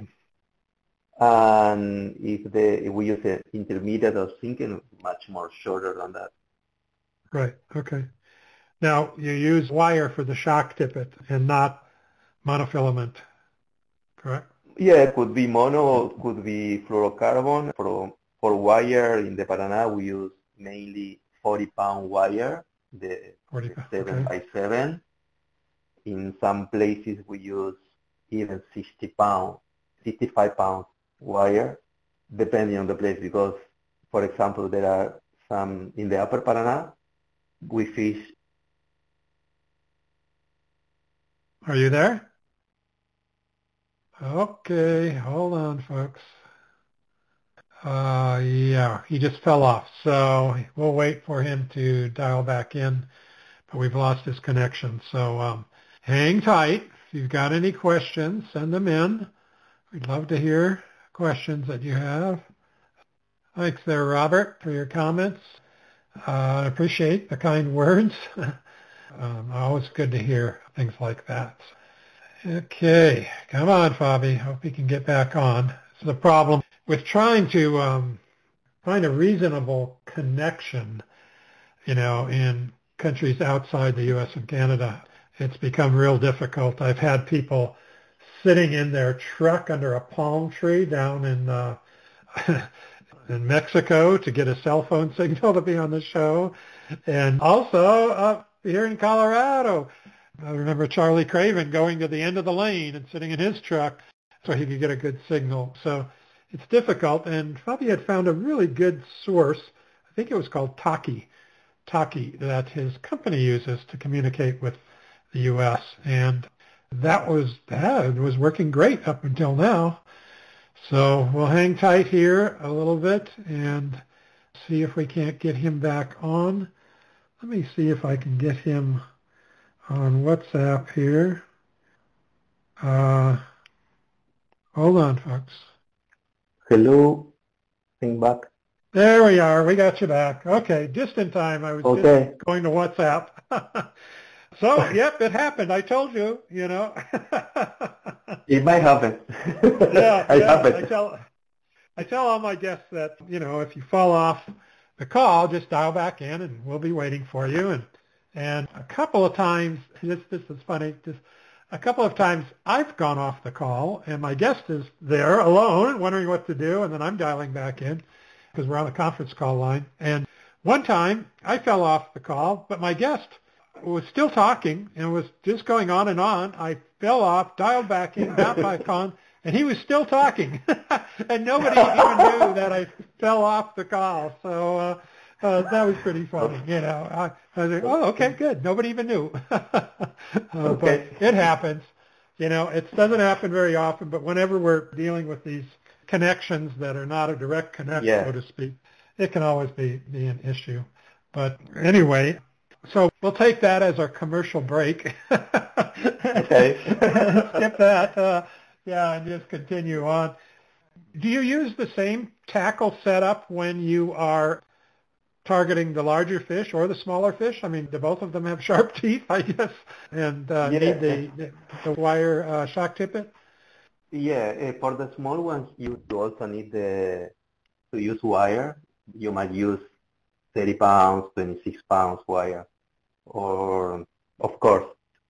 And if the if we use an intermediate or sinking, much more shorter than that. Right. Okay. Now, you use wire for the shock tippet and not monofilament, correct? Yeah, it could be mono, could be fluorocarbon. For for wire in the Paraná, we use mainly forty pound wire, the, forty, the seven okay. by seven. In some places, we use even sixty pound, sixty-five pound wire, depending on the place. Because, for example, there are some in the Upper Paraná, we fish. Are you there? Okay, hold on, folks. Uh, yeah, he just fell off. So we'll wait for him to dial back in, but we've lost his connection. So um, hang tight. If you've got any questions, send them in. We'd love to hear questions that you have. Thanks there, Robert, for your comments. Uh, I appreciate the kind words. um, always good to hear things like that. Okay, come on, Fabi. Hope you can get back on. This is the problem with trying to um, find a reasonable connection, you know, in countries outside the U S and Canada. It's become real difficult. I've had people sitting in their truck under a palm tree down in uh, in Mexico to get a cell phone signal to be on the show, and also up here in Colorado. I remember Charlie Craven going to the end of the lane and sitting in his truck so he could get a good signal. So it's difficult, and Fabi had found a really good source. I think it was called Taki, Taki, that his company uses to communicate with the U S, and that was that was working great up until now. So we'll hang tight here a little bit and see if we can't get him back on. Let me see if I can get him on WhatsApp here. Uh, hold on, folks. Hello, think back. There we are. We got you back. Okay, just in time. I was Okay. just going to WhatsApp. So, yep, it happened. I told you, you know. It might happen. Yeah, I yeah. happen. I tell, I tell all my guests that, you know, if you fall off the call, just dial back in and we'll be waiting for you. And and a couple of times, this this is funny, just a couple of times I've gone off the call and my guest is there alone wondering what to do, and then I'm dialing back in because we're on the conference call line. And one time I fell off the call, but my guest was still talking and was just going on and on. I fell off, dialed back in, got back on, and he was still talking. And nobody even knew that I fell off the call. So uh, uh, that was pretty funny. You know, I, I was like, oh, okay, good. Nobody even knew. uh, Okay. But it happens. You know, it doesn't happen very often, but whenever we're dealing with these connections that are not a direct connect, Yeah. so to speak, it can always be, be an issue. But anyway, so we'll take that as our commercial break. Okay. Skip that. Uh, yeah, and just continue on. Do you use the same tackle setup when you are targeting the larger fish or the smaller fish? I mean, do both of them have sharp teeth, I guess, and uh, Yeah. need the, the, the wire uh, shock tippet? Yeah, eh, for the small ones, you also need the, to use wire. You might use thirty pounds, twenty-six pounds wire, or of course,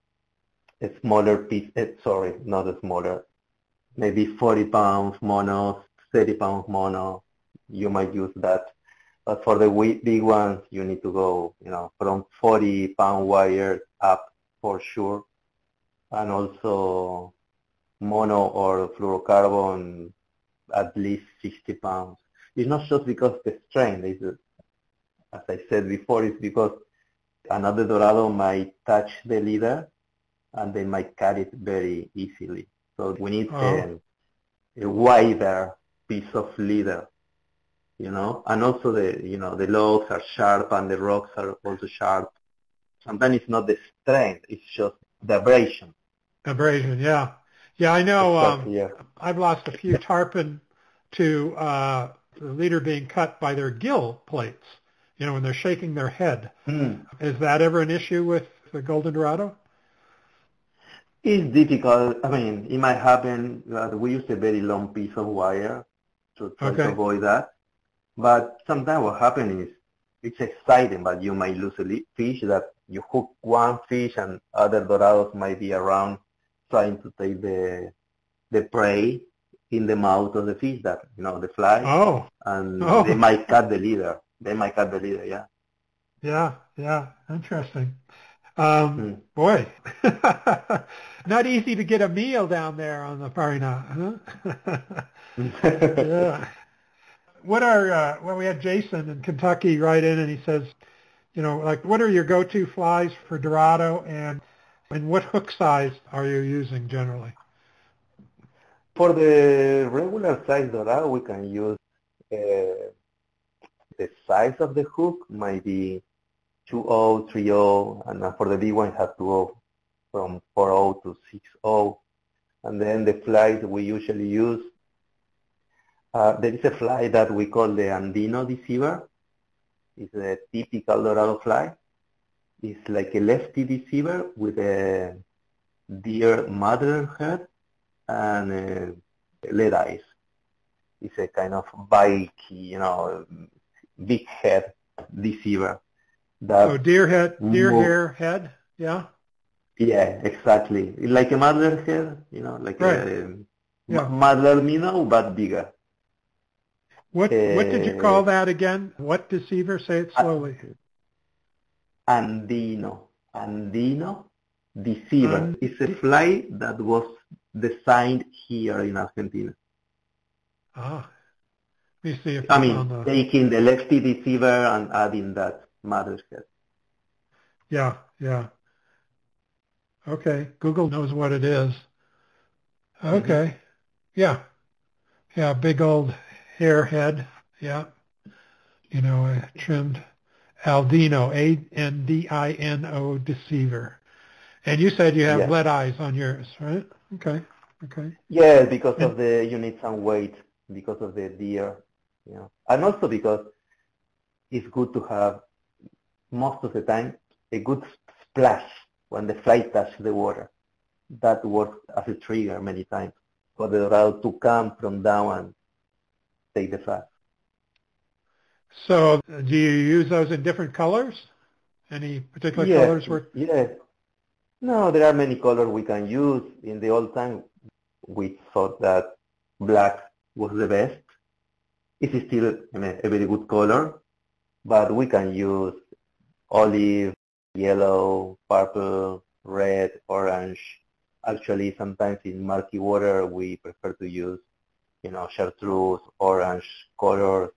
a smaller piece. eh, Sorry, not a smaller. Maybe forty pounds mono, thirty pounds mono. You might use that. But for the wi- big ones, you need to go, you know, from forty pound wire up for sure, and also mono or fluorocarbon at least sixty pounds. It's not just because the strength, it's, uh, as I said before, it's because another dorado might touch the leader and they might cut it very easily. So we need Oh, a, a wider piece of leader, you know, and also the, you know, the logs are sharp and the rocks are also sharp. Sometimes it's not the strength, it's just the abrasion. abrasion, yeah. Yeah, I know um, Exactly, yeah. I've lost a few tarpon to uh, the leader being cut by their gill plates, you know, when they're shaking their head. Hmm. Is that ever an issue with the golden dorado? It's difficult. I mean, it might happen that we use a very long piece of wire to try to Okay. avoid that. But sometimes what happens is it's exciting, but you might lose a li- fish that you hook one fish and other dorados might be around trying to take the the prey in the mouth of the fish that, you know, the fly, Oh, and they oh, might cut the leader. They might cut the leader, yeah. yeah, yeah. Interesting. Um, Hmm. boy, not easy to get a meal down there on the Parina, huh? Yeah. What are, uh, well, we had Jason in Kentucky write in and he says, you know, like, what are your go-to flies for Dorado, and and what hook size are you using generally? For the regular size dorado, we can use uh, the size of the hook might be two oh, three oh, and uh, for the big one it has to go from four oh to six oh. And then the flies we usually use, uh, there is a fly that we call the Andino deceiver. It's a typical dorado fly. It's like a lefty deceiver with a deer mother head and uh, lead eyes. It's a kind of bikey, you know, big head deceiver So that deer head, deer move. hair head, yeah, Yeah, exactly. Like a Madler head, you know, like right, a um, yeah. Madler minnow, but bigger. What what did you Uh, call that again? What deceiver? Say it slowly. Andino. Andino deceiver. Un- It's a fly that was designed here in Argentina. ah, let me see if I it's on mean, the. taking the lefty deceiver and adding that Madler head. Yeah, yeah. Okay, Google knows what it is. Hmm. Okay, yeah, yeah. Big old hair head. Yeah, you know, a trimmed Aldino, A N D I N O deceiver. And you said you have Yeah. lead eyes on yours, right? Okay, okay. Yeah, because And of the, you need some weight because of the deer, you know, and also because it's good to have most of the time a good splash when the fly touches the water. That works as a trigger many times for the dorado to come from down and take the fly. So do you use those in different colors? Any particular Yes, colors? Were... yes. No, there are many colors we can use. In the old time, we thought that black was the best. It is still I mean, a very good color, but we can use olive, yellow, purple, red, orange. Actually, sometimes in murky water, we prefer to use, you know, chartreuse, orange colors.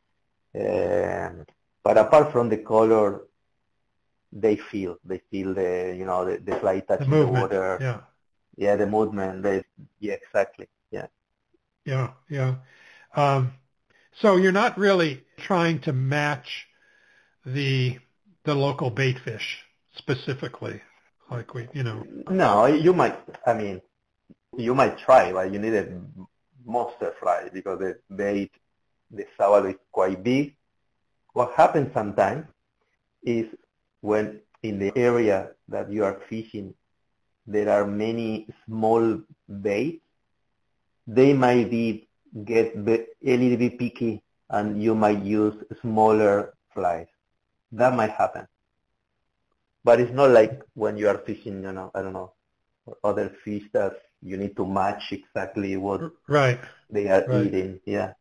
Um, but apart from the color, they feel, they feel the, you know, the, the fly touching the, the movement, water. Yeah. Yeah, the movement. They, yeah, exactly. Yeah. Yeah, yeah. Um, so you're not really trying to match the the local bait fish specifically, like we, you know. No, you might. I mean, you might try, but you need a monster fly because the bait, the sabalo is quite big. What happens sometimes is when in the area that you are fishing, there are many small baits. They might be get a little bit picky, and you might use smaller flies. That might happen, but it's not like when you are fishing, you know, I don't know, other fish that you need to match exactly what right. they are right. eating. Yeah.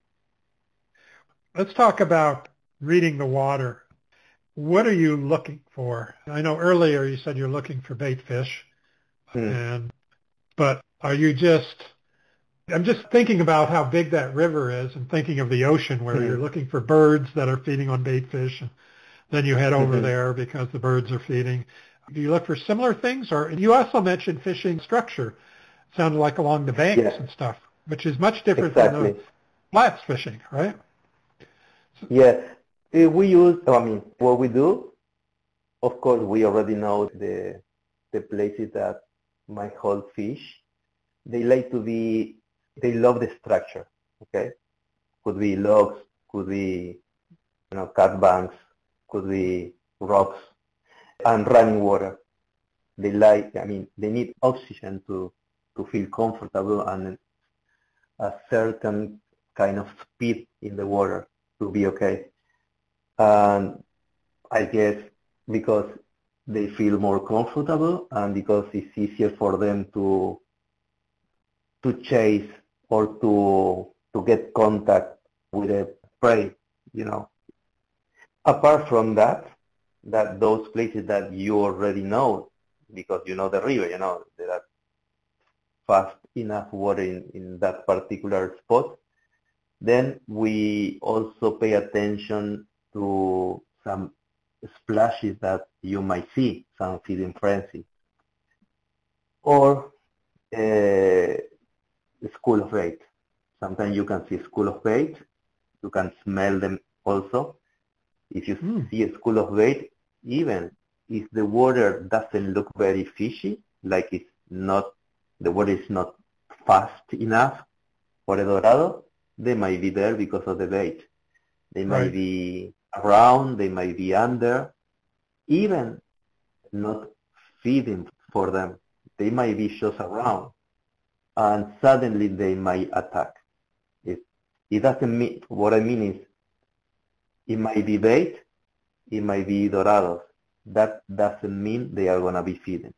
Let's talk about reading the water. What are you looking for? I know earlier you said you're looking for bait fish, Hmm. and but are you just? I'm just thinking about how big that river is, and thinking of the ocean where Hmm. you're looking for birds that are feeding on bait fish, and then you head over Mm-hmm. there because the birds are feeding. Do you look for similar things, or you also mentioned fishing structure? Sounded like along the banks Yeah. and stuff, which is much different Exactly. than the flats fishing, right? Yeah. Eh, We use. I mean, what we do. Of course, we already know the the places that might hold fish. They like to be. They love the structure. Okay. Could be logs. Could be you know cat banks. Could be rocks and running water. They like. I mean, they need oxygen to to feel comfortable and a certain kind of speed in the water to be okay. And I guess because they feel more comfortable and because it's easier for them to to chase or to to get contact with a prey, you know. Apart from that, that those places that you already know because you know the river, you know, there are fast enough water in, in that particular spot, then we also pay attention to some splashes that you might see, some feeding frenzy, or a school of bait. Sometimes you can see school of bait. You can smell them also. If you Mm. see a school of bait, even if the water doesn't look very fishy, like it's not, the water is not fast enough for a dorado, they might be there because of the bait. They might Right. be around, they might be under, even not feeding for them. They might be just around, and suddenly they might attack. It, it doesn't mean, what I mean is, it might be bait, it might be dorados. That doesn't mean they are going to be feeding.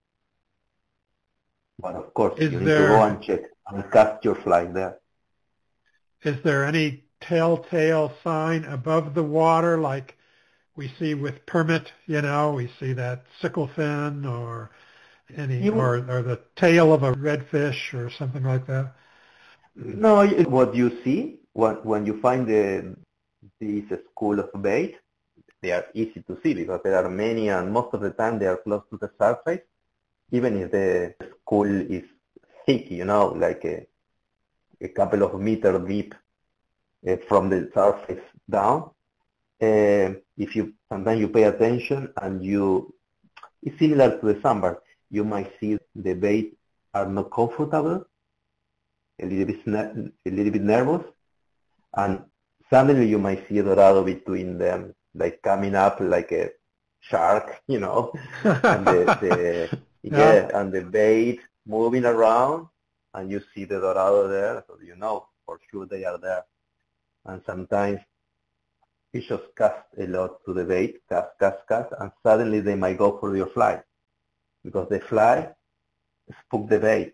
But of course, Is you need to go there and check and cast your fly there. is there any telltale sign above the water like we see with permit? You know, we see that sickle fin or any You, or or the tail of a redfish or something like that. no, it- what you see when, when you find the, this school of bait, they are easy to see because there are many and most of the time they are close to the surface, even if the school is thick, you know, like a, a couple of meters deep uh, from the surface down. Uh, if you sometimes you pay attention and you, it's similar to the sandbar. You might see the bait are not comfortable, a little bit sna- a little bit nervous, and suddenly you might see a dorado between them, like coming up like a shark, you know, and the, the yeah, yeah. and the bait moving around, and you see the dorado there, so you know for sure they are there. And sometimes you just cast a lot to the bait, cast, cast, cast, and suddenly they might go for your fly, because the fly spook the bait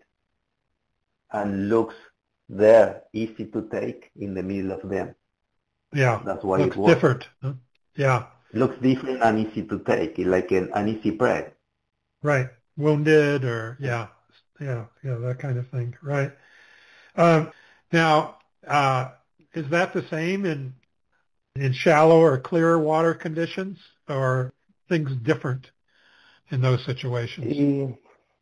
and looks there easy to take in the middle of them. Yeah. That's why Looks it works. different. Huh? Yeah. It looks different and easy to take, it's like an, an easy prey. Right. Wounded or yeah. Yeah. Yeah. That kind of thing. Right. Um, now, uh, is that the same in in shallow or clearer water conditions, or things different in those situations? In,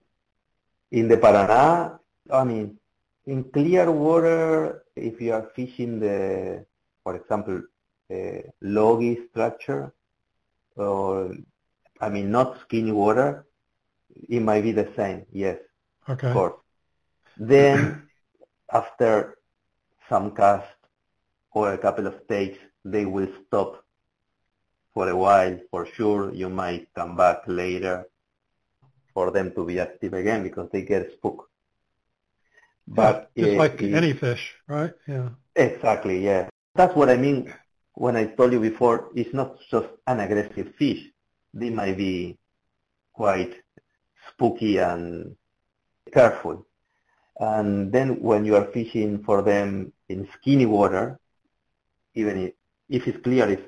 in the Paraná, I mean, in clear water, if you are fishing the, for example, uh, logy structure, or I mean, not skinny water, it might be the same. Yes, Okay. of course. Then after some cast or a couple of takes, they will stop for a while. For sure, you might come back later for them to be active again because they get spooked. But yeah, just uh, like it, any fish, right? Yeah. Exactly, yeah. That's what I mean when I told you before, it's not just an aggressive fish. They might be quite spooky and careful. And then when you are fishing for them in skinny water, even if, if it's clear, it's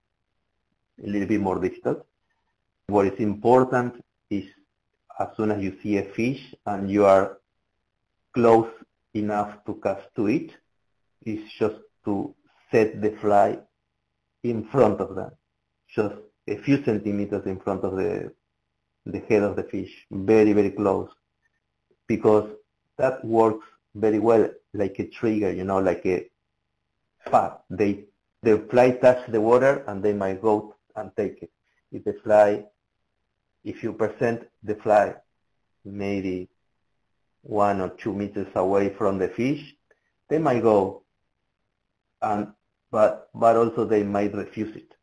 a little bit more difficult. What is important is as soon as you see a fish and you are close enough to cast to it, is just to set the fly in front of them, just a few centimeters in front of the the head of the fish, very, very close, because that works very well like a trigger, you know, like a fat. They, the fly touch the water and they might go and take it. If the fly, if you present the fly maybe one or two meters away from the fish, they might go, and but but also they might refuse it.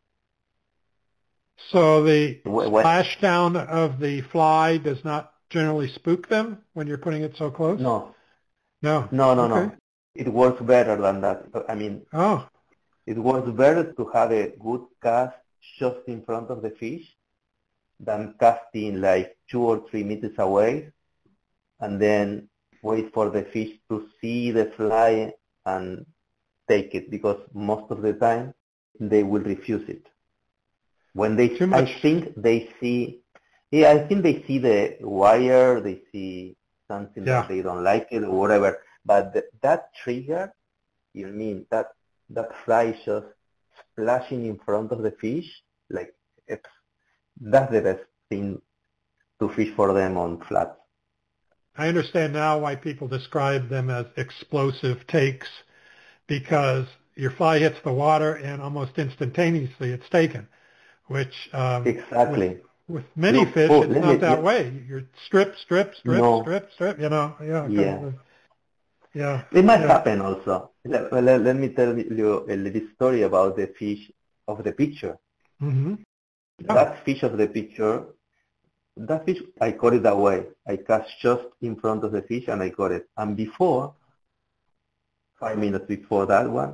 So the When, splashdown of the fly does not generally spook them when you're putting it so close? no, No. no, no, Okay. no. It works better than that. I mean, Oh. it works better to have a good cast just in front of the fish than casting like two or three meters away and then wait for the fish to see the fly and take it, because most of the time they will refuse it. When they, Too much. I think they see, yeah, I think they see the wire, they see something Yeah. that they don't like it or whatever. But th- that trigger, you mean that that fly is just splashing in front of the fish, like it's, that's the best thing to fish for them on flats. I understand now why people describe them as explosive takes, because your fly hits the water and almost instantaneously it's taken, which um, Exactly. with, with many Look, fish oh, it's let not me, that let, way. You're strip, strip, strip, no, strip, strip. You know, yeah, kind yeah. of, yeah. It might yeah. happen also. Let, let, let me tell you a little story about the fish of the picture. Mm-hmm. Yeah. That fish of the picture, that fish, I caught it that way. I cast just in front of the fish and I caught it. And before, five minutes before that one,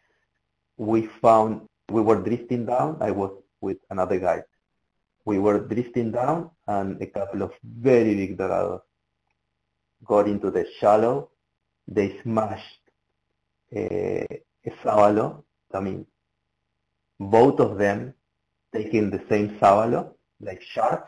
we found, we were drifting down. I was with another guy. We were drifting down and a couple of very big dorados got into the shallow. They smashed a, a sabalo. I mean, both of them taking the same sabalo, like sharks.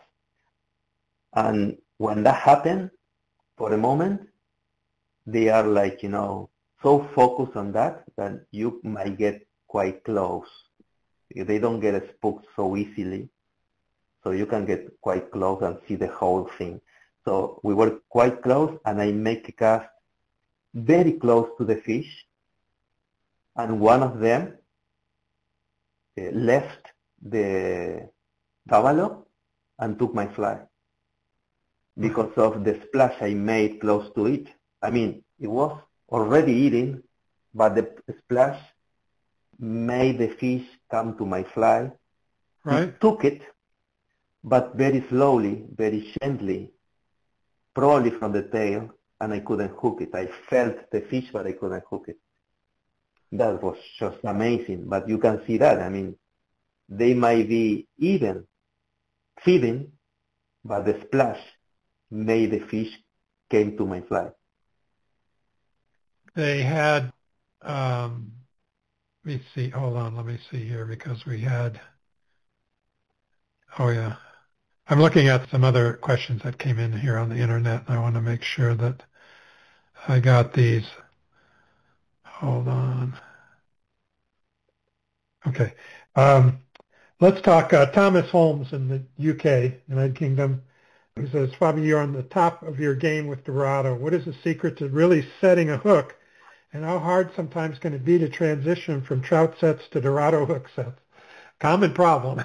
And when that happened, for a moment, they are like, you know, so focused on that that you might get quite close. They don't get spooked so easily. So you can get quite close and see the whole thing. So we were quite close and I make a cast very close to the fish. And one of them uh, left the sabalo and took my fly because of the splash I made close to it. I mean, it was already eating, but the splash made the fish come to my fly. Right. It took it, but very slowly, very gently, probably from the tail, and I couldn't hook it. I felt the fish, but I couldn't hook it. That was just amazing. But you can see that. I mean, they might be even feeding, but the splash made the fish came to my fly. They had, um, let me see, hold on, let me see here, because we had, oh yeah. I'm looking at some other questions that came in here on the internet, and I want to make sure that I got these. Hold on. Okay. Um, let's talk uh, Thomas Holmes in the U K, United Kingdom. He says, Fabio, you're on the top of your game with Dorado. What is the secret to really setting a hook? And how hard sometimes can it be to transition from trout sets to Dorado hook sets? Common problem.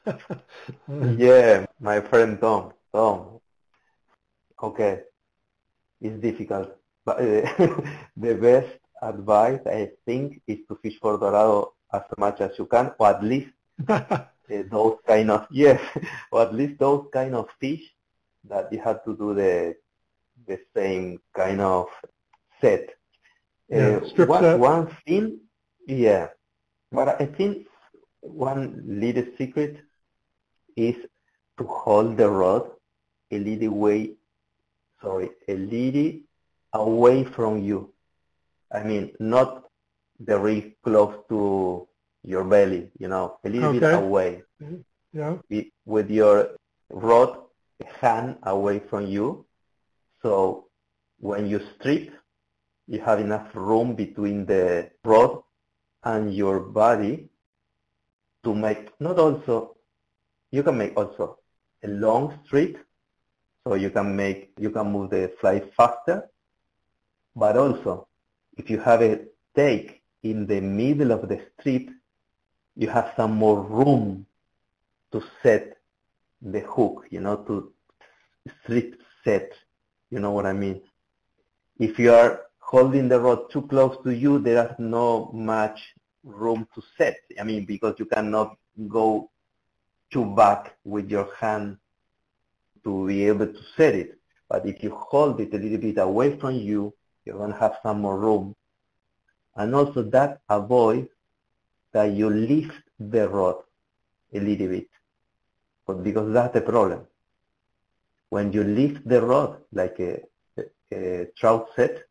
Yeah, my friend Tom. Tom. Okay, it's difficult, but uh, the best advice I think is to fish for Dorado as much as you can, or at least uh, those kind of yes, or at least those kind of fish that you have to do the the same kind of set. Yeah, Uh, strip one set. one thing, yeah, but I think one little secret is to hold the rod a little way, sorry, a little away from you. I mean, not very close to your belly, you know, a little bit Okay. away. Yeah. With your rod hand away from you. So when you strip, you have enough room between the rod and your body to make, not also, you can make also a long strip, so you can make, you can move the fly faster, but also if you have a take in the middle of the strip, you have some more room to set the hook, you know, to strip set, you know what I mean? If you are holding the rod too close to you, there is no much room to set. I mean, because you cannot go too back with your hand to be able to set it. But if you hold it a little bit away from you, you're going to have some more room. And also that avoids that you lift the rod a little bit, but because that's the problem. When you lift the rod like a, a, a trout set,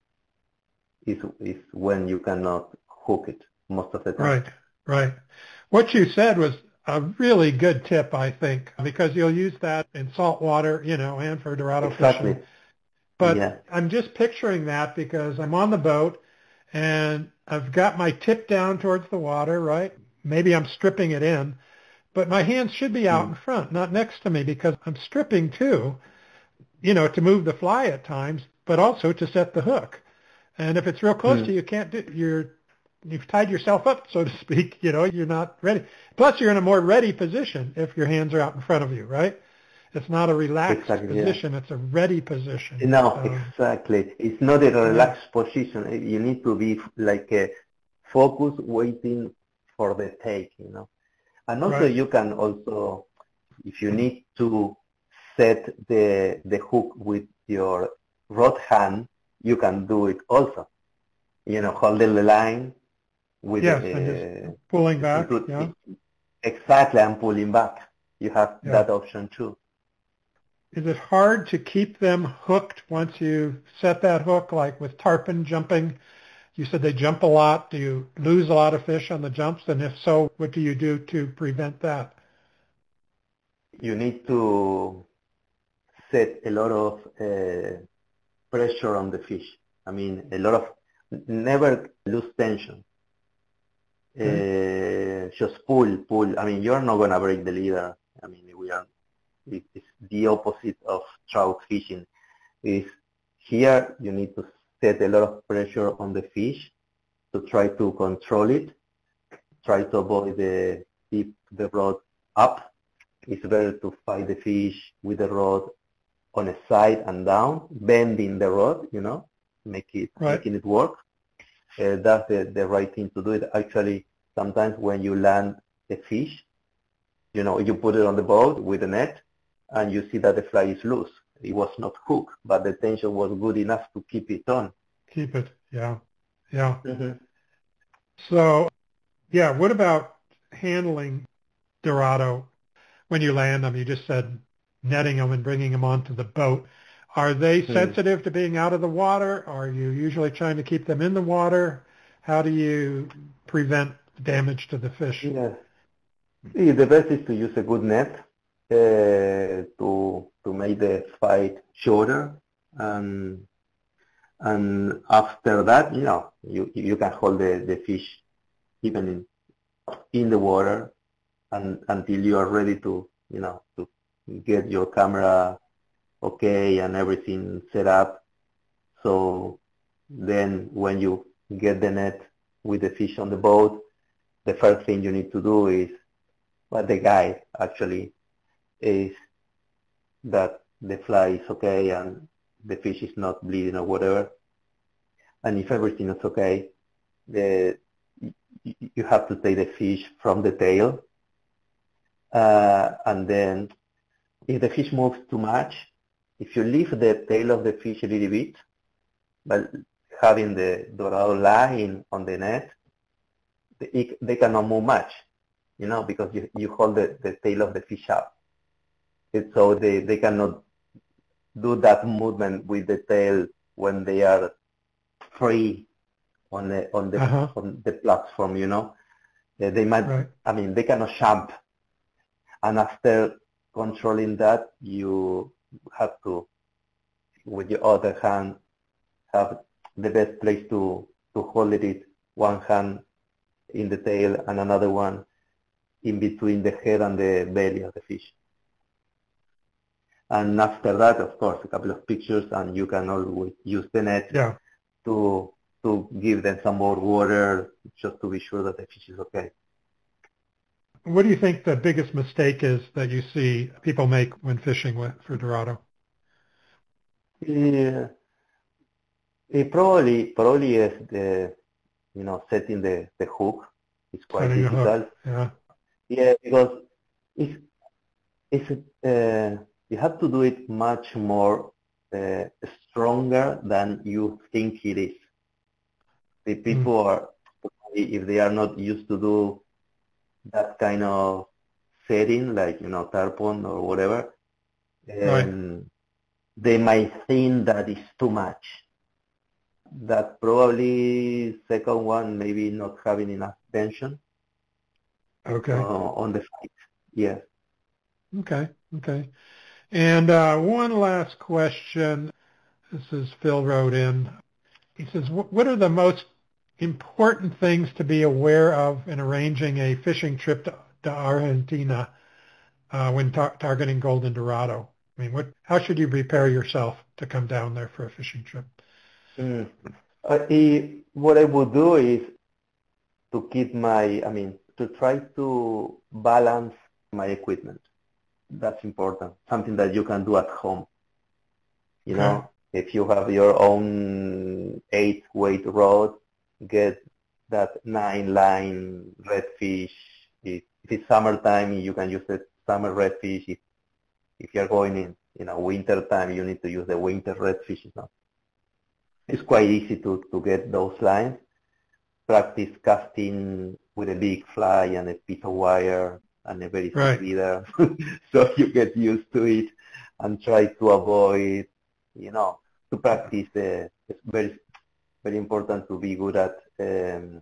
is is when you cannot hook it most of the time. Right, right. What you said was a really good tip, I think, because you'll use that in saltwater, you know, and for Dorado Exactly. fishing. But Yeah. I'm just picturing that because I'm on the boat and I've got my tip down towards the water, right? Maybe I'm stripping it in, but my hands should be out Mm. in front, not next to me, because I'm stripping too, you know, to move the fly at times, but also to set the hook. And if it's real close Mm. to you, you can't do, you're, you've tied yourself up, so to speak, you know, you're not ready. Plus you're in a more ready position if your hands are out in front of you, right? It's not a relaxed Exactly. position, Yeah. it's a ready position. No, Um, exactly. It's not a yeah, relaxed position. You need to be like a focus, waiting for the take. You know. And also right. you can also, if you need to set the the hook with your rod hand, you can do it also. You know, holding the line with Yes, and just uh, pulling back, into yeah, exactly and pulling back. You have yeah. that option too. Is it hard to keep them hooked once you set that hook, like with tarpon jumping? You said they jump a lot. Do you lose a lot of fish on the jumps? And if so, what do you do to prevent that? You need to set a lot of uh, pressure on the fish. I mean, a lot of never lose tension. Okay. Uh, just pull, pull. I mean, you're not gonna break the leader. I mean, we are. It's the opposite of trout fishing. Is here you need to set a lot of pressure on the fish to try to control it. Try to avoid the tip the rod up. It's better to fight the fish with the rod on a side and down, bending the rod, you know. make it Right. making it work. Uh, that's the, the right thing to do. It actually sometimes when you land a fish, you know, you put it on the boat with a net, and you see that the fly is loose. It was not hooked, but the tension was good enough to keep it on. Keep it. Yeah. Yeah. Mm-hmm. So, yeah, what about handling Dorado when you land them? You just said netting them and bringing them onto the boat. Are they Mm. sensitive to being out of the water? Are you usually trying to keep them in the water? How do you prevent damage to the fish? Yes. Yeah, the best is to use a good net uh, to to make the fight shorter, and and after that, you know, you you can hold the, the fish even in in the water, and until you are ready to, you know, to get your camera okay and everything set up. So then when you get the net with the fish on the boat, the first thing you need to do is what the guide actually is that the fly is okay and the fish is not bleeding or whatever. And if everything is okay, the, you have to take the fish from the tail. Uh, and then if the fish moves too much, if you leave the tail of the fish a little bit, but having the dorado line on the net, they, they cannot move much, you know, because you, you hold the, the tail of the fish up. It's so they, they cannot do that movement with the tail when they are free on the on the Uh-huh. on the platform, you know. Uh, they might, Right. I mean, they cannot jump. And after controlling that, you have to, with your other hand, have the best place to to hold it. One hand in the tail and another one in between the head and the belly of the fish. And after that, of course, a couple of pictures, and you can always use the net Yeah. to to give them some more water, just to be sure that the fish is okay. What do you think the biggest mistake is that you see people make when fishing with, for Dorado? Yeah, it probably probably is the, you know, setting the the hook is quite Setting the hook. difficult. Yeah. Yeah, because it's it's uh, you have to do it much more uh, stronger than you think it is. The Mm. people are, if they are not used to do that kind of setting, like, you know, tarpon or whatever, Right. um, they might think that is too much. That probably second one, maybe not having enough tension Okay. uh, on the fight. Yes. Okay. Okay. And uh, one last question. This is Phil wrote in. He says, what are the most important things to be aware of in arranging a fishing trip to, to Argentina uh, when tar- targeting golden dorado? I mean, what? How should you prepare yourself to come down there for a fishing trip? Mm. Uh, eh, what I would do is to keep my, I mean, to try to balance my equipment. That's important. Something that you can do at home. You Okay. know, if you have your own eight weight rod, get that nine line redfish. If, if it's summertime, you can use the summer redfish. If, if you're going in, you know, winter time, you need to use the winter redfish. You know. It's quite easy to, to get those lines. Practice casting with a big fly and a piece of wire and a very thick Right. leader, so you get used to it, and try to avoid, you know, to practice. The, it's very very important to be good at um,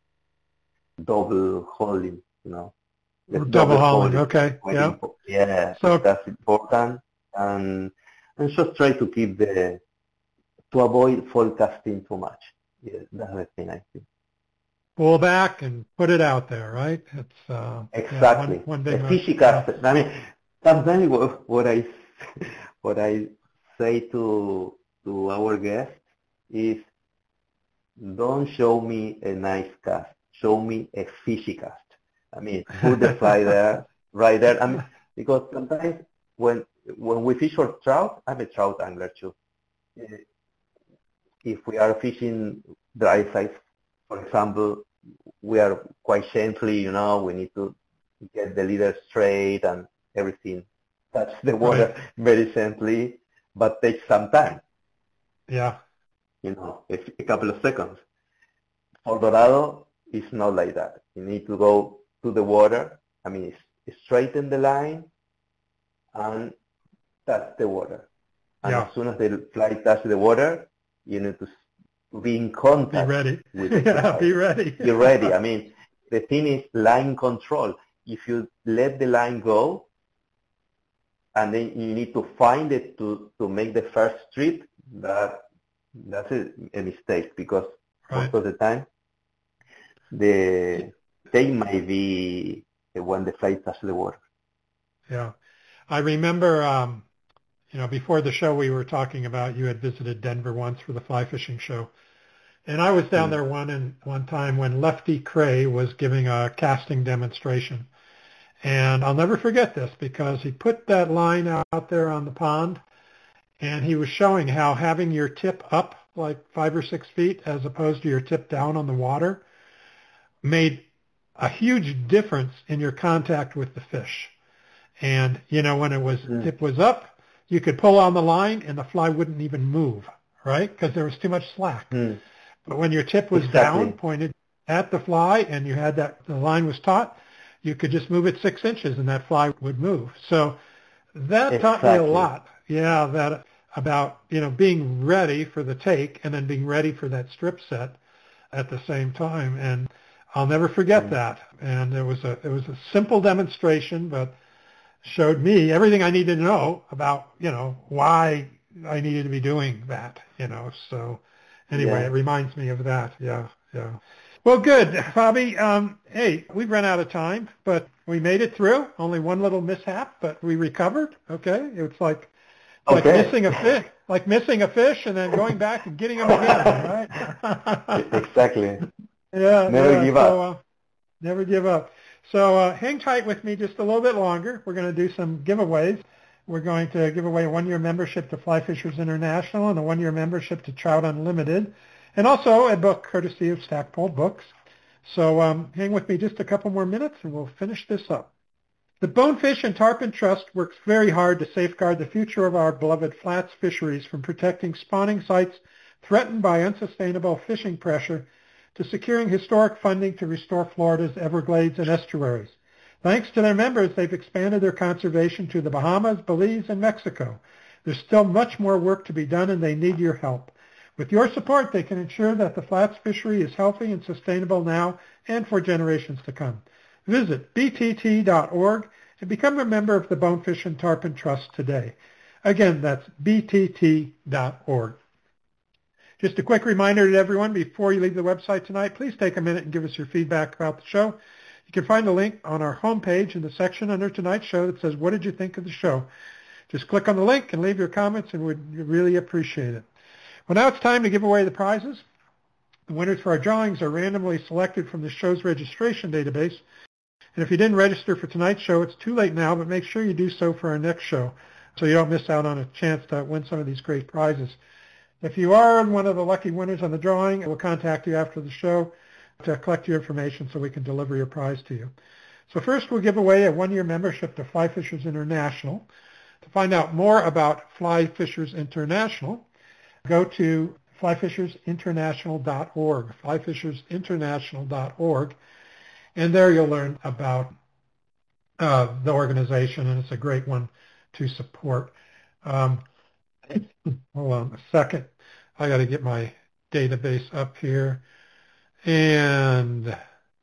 double holding, you know, the Or double double hauling. holding. Okay. Very Yeah. important. Yeah, So, that's important, and and just try to keep the to avoid fall casting too much. Yeah, that's the thing I think. pull back and put it out there, right? It's uh, yeah, one Exactly. one A big one. fishy Yeah. cast. I mean, sometimes what, what I what I say to to our guests is, don't show me a nice cast. Show me a fishy cast. I mean, put the fly there, right there. I mean, because sometimes when when we fish for trout, I'm a trout angler too. if we are fishing dry size, for example, we are quite gently, you know, we need to get the leader straight and everything. Touch the water Right. very gently, but takes some time, Yeah. you know, a, a couple of seconds. For Dorado, it's not like that. You need to go to the water, I mean, straighten the line and touch the water. And Yeah. as soon as the fly touches the water, you need to be in Be contact ready. with the Yeah, fly. be ready. Be ready. I mean, the thing is line control. If you let the line go, and then you need to find it to, to make the first trip, that that's a, a mistake, because Right. most of the time the take might be when the fly touches the water. Yeah. I remember, um, you know, before the show we were talking about you had visited Denver once for the fly fishing show. And I was down Mm. there one and one time when Lefty Cray was giving a casting demonstration. And I'll never forget this because he put that line out there on the pond and he was showing how having your tip up like five or six feet as opposed to your tip down on the water made a huge difference in your contact with the fish. And, you know, when it was Mm. tip was up, you could pull on the line and the fly wouldn't even move, right? Because there was too much slack. Mm. But when your tip was Exactly. down, pointed at the fly, and you had that, the line was taut, you could just move it six inches and that fly would move. So that taught me a Exactly. lot. Yeah, that about, you know, being ready for the take and then being ready for that strip set at the same time. And I'll never forget Mm. that. And it was a, it was a simple demonstration, but showed me everything I needed to know about, you know, why I needed to be doing that, you know. So anyway, Yeah. it reminds me of that. Yeah, yeah. Well, good, Fabi. Um, hey, we've run out of time, but we made it through. Only one little mishap, but we recovered. Okay, it's like it's like Okay. missing a fish, like missing a fish, and then going back and getting him again, right? Exactly. yeah, Never yeah. give So up. uh, never give up. So uh, hang tight with me just a little bit longer. We're going to do some giveaways. We're going to give away a one-year membership to Fly Fishers International and a one-year membership to Trout Unlimited, and also a book courtesy of Stackpole Books. So um, hang with me just a couple more minutes and we'll finish this up. The Bonefish and Tarpon Trust works very hard to safeguard the future of our beloved flats fisheries from protecting spawning sites threatened by unsustainable fishing pressure to securing historic funding to restore Florida's Everglades and estuaries. Thanks to their members, they've expanded their conservation to the Bahamas, Belize, and Mexico. There's still much more work to be done, and they need your help. With your support, they can ensure that the flats fishery is healthy and sustainable now and for generations to come. Visit b t t dot org and become a member of the Bonefish and Tarpon Trust today. Again, that's b t t dot org. Just a quick reminder to everyone before you leave the website tonight, please take a minute and give us your feedback about the show. You can find the link on our homepage in the section under tonight's show that says, what did you think of the show? Just click on the link and leave your comments, and we'd really appreciate it. Well, now it's time to give away the prizes. The winners for our drawings are randomly selected from the show's registration database. And if you didn't register for tonight's show, it's too late now, but make sure you do so for our next show so you don't miss out on a chance to win some of these great prizes. If you are one of the lucky winners on the drawing, we'll contact you after the show to collect your information so we can deliver your prize to you. So first, we'll give away a one-year membership to Fly Fishers International. To find out more about Fly Fishers International, go to fly fishers international dot org, fly fishers international dot org, and there you'll learn about uh, the organization, and it's a great one to support. Um, hold on a second. I got to get my database up here. And,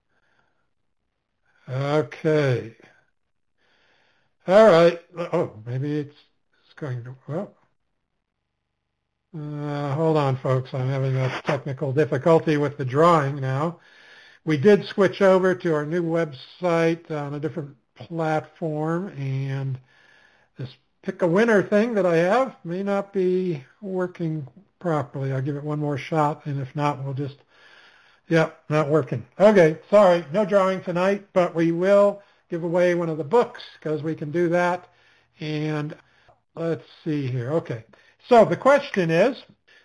okay. All right. Oh, maybe it's, it's going to, well, uh, hold on, folks. I'm having a technical difficulty with the drawing now. We did switch over to our new website on a different platform, and this pick a winner thing that I have may not be working properly. I'll give it one more shot, and if not, we'll just, yep, not working. Okay, sorry, no drawing tonight, but we will give away one of the books because we can do that. And let's see here. Okay, so the question is,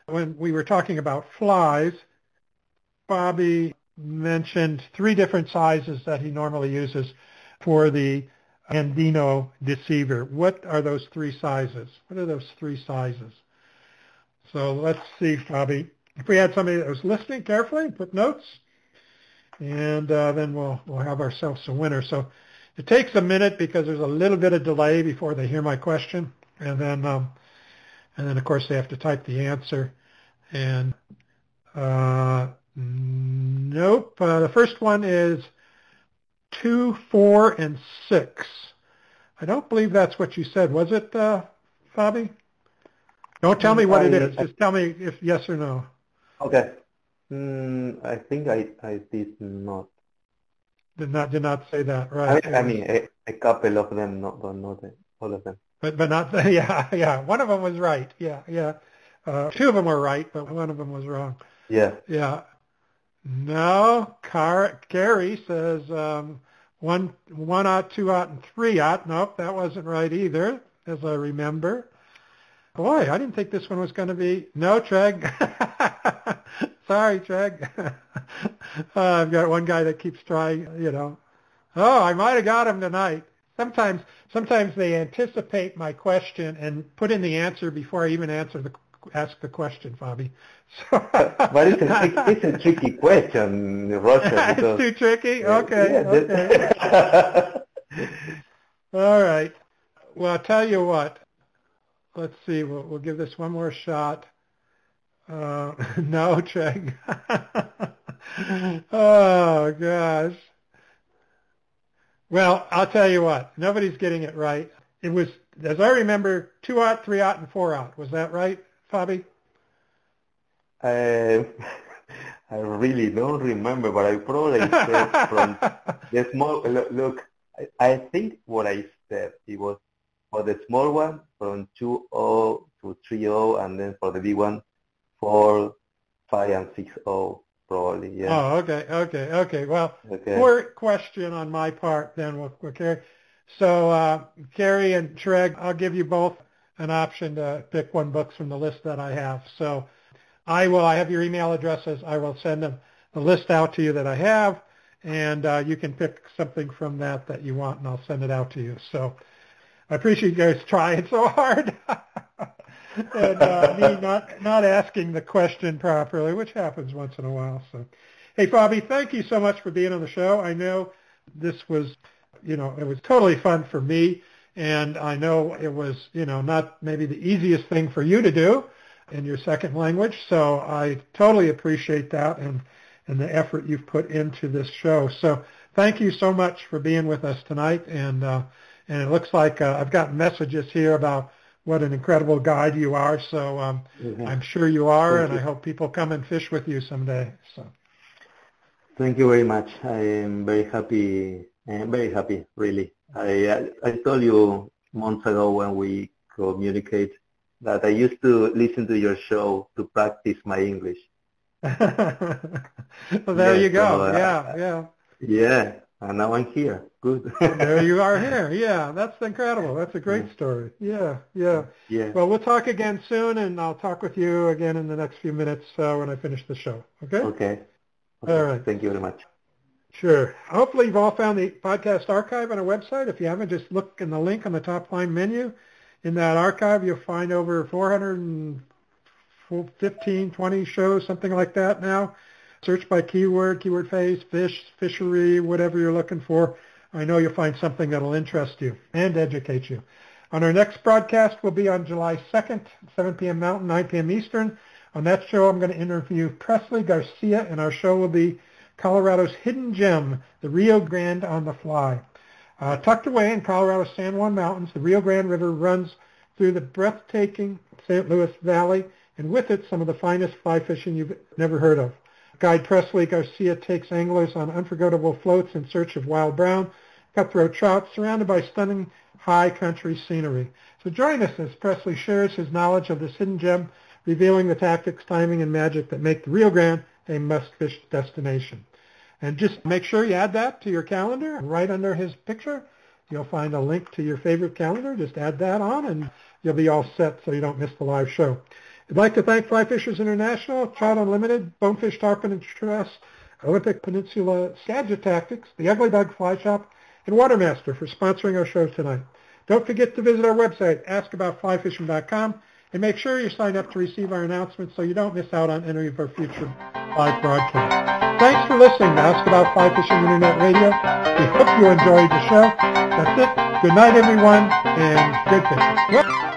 when we were talking about flies, Bobby mentioned three different sizes that he normally uses for the Andino deceiver. What are those three sizes? What are those three sizes? So let's see, Bobby. If we had somebody that was listening carefully, put notes, and uh, then we'll we'll have ourselves a winner. So it takes a minute because there's a little bit of delay before they hear my question, and then um, and then of course they have to type the answer. And uh, nope, uh, the first one is two, four, and six. I don't believe that's what you said. Was it, uh, Fabi? Don't tell me what I, it is. I, Just tell me if yes or no. okay. Mm, I think I, I did not. Did not did not say that, right? I mean, I mean a, a couple of them, not, but not all of them. But but not yeah yeah. One of them was right. Yeah yeah. Uh, two of them were right, but one of them was wrong. Yeah. Yeah. No, Car- Gary says um, one one ought, two ought, and three ought. Nope, that wasn't right either, as I remember. Boy, I didn't think this one was going to be... No, Treg. Sorry, Treg. uh, I've got one guy that keeps trying, you know. Oh, I might have got him tonight. Sometimes sometimes they anticipate my question and put in the answer before I even answer the ask the question, Fabi. So, but it's a, it's a tricky question, Roger. It's too tricky? Okay, yeah, okay. All right. Well, I'll tell you what. Let's see. We'll, we'll give this one more shot. Uh, no, Treg. Oh, gosh. Well, I'll tell you what. Nobody's getting it right. It was, as I remember, two ought, three ought, and four ought. Was that right, Fabi? Uh, I really don't remember, but I probably said from the small, look, I, I think what I said, it was for the small one, from two oh to three oh, and then for the big one, four, five, and six oh, probably, yeah. Oh, okay, okay, okay. Well, okay. poor question on my part then. We'll, we'll carry. So, uh, Carrie and Treg, I'll give you both an option to pick one book from the list that I have. So I will, I have your email addresses. I will send them the list out to you that I have, and uh, you can pick something from that that you want, and I'll send it out to you. So I appreciate you guys trying so hard and uh, me not not asking the question properly, which happens once in a while. So, hey, Fabi, thank you so much for being on the show. I know this was, you know, it was totally fun for me, and I know it was, you know, not maybe the easiest thing for you to do in your second language. So I totally appreciate that and and the effort you've put into this show. So thank you so much for being with us tonight. And uh, and it looks like uh, I've got messages here about what an incredible guide you are. So um, mm-hmm. I'm sure you are, Thank and you. I hope people come and fish with you someday. So. Thank you very much. I am very happy. I'm very happy, really. I, I I told you months ago when we communicate that I used to listen to your show to practice my English. Well, there yes, you go. So, uh, yeah, yeah. Yeah, and now I'm here. Good. There you are here. Yeah, that's incredible. That's a great yeah. story. Yeah, yeah. Yeah. Well, we'll talk again soon, and I'll talk with you again in the next few minutes uh, when I finish the show. Okay? Okay. Okay. All right. Thank you very much. Sure. Hopefully you've all found the podcast archive on our website. If you haven't, just look in the link on the top line menu. In that archive, you'll find over four hundred fifteen, twenty shows, something like that now. Search by keyword, keyword phase, fish, fishery, whatever you're looking for. I know you'll find something that will interest you and educate you. On our next broadcast will be on July second, seven p.m. Mountain, nine p.m. Eastern. On that show, I'm going to interview Presley Garcia, and our show will be Colorado's hidden gem, the Rio Grande on the Fly. Uh, tucked away in Colorado's San Juan Mountains, the Rio Grande River runs through the breathtaking Saint Louis Valley, and with it, some of the finest fly fishing you've never heard of. Guide Presley Garcia takes anglers on unforgettable floats in search of wild brown, cutthroat trout, surrounded by stunning high country scenery. So join us as Presley shares his knowledge of this hidden gem, revealing the tactics, timing, and magic that make the Rio Grande a must-fish destination. And just make sure you add that to your calendar. Right under his picture, you'll find a link to your favorite calendar. Just add that on, and you'll be all set so you don't miss the live show. I'd like to thank Fly Fishers International, Trout Unlimited, Bonefish Tarpon and Stress, Olympic Peninsula Skagit Tactics, the Ugly Bug Fly Shop, and Watermaster for sponsoring our show tonight. Don't forget to visit our website, ask about fly fishing dot com, and make sure you sign up to receive our announcements so you don't miss out on any of our future live broadcasts. Thanks for listening to Ask About Fly Fishing Internet Radio. We hope you enjoyed the show. That's it. Good night, everyone, and good fishing.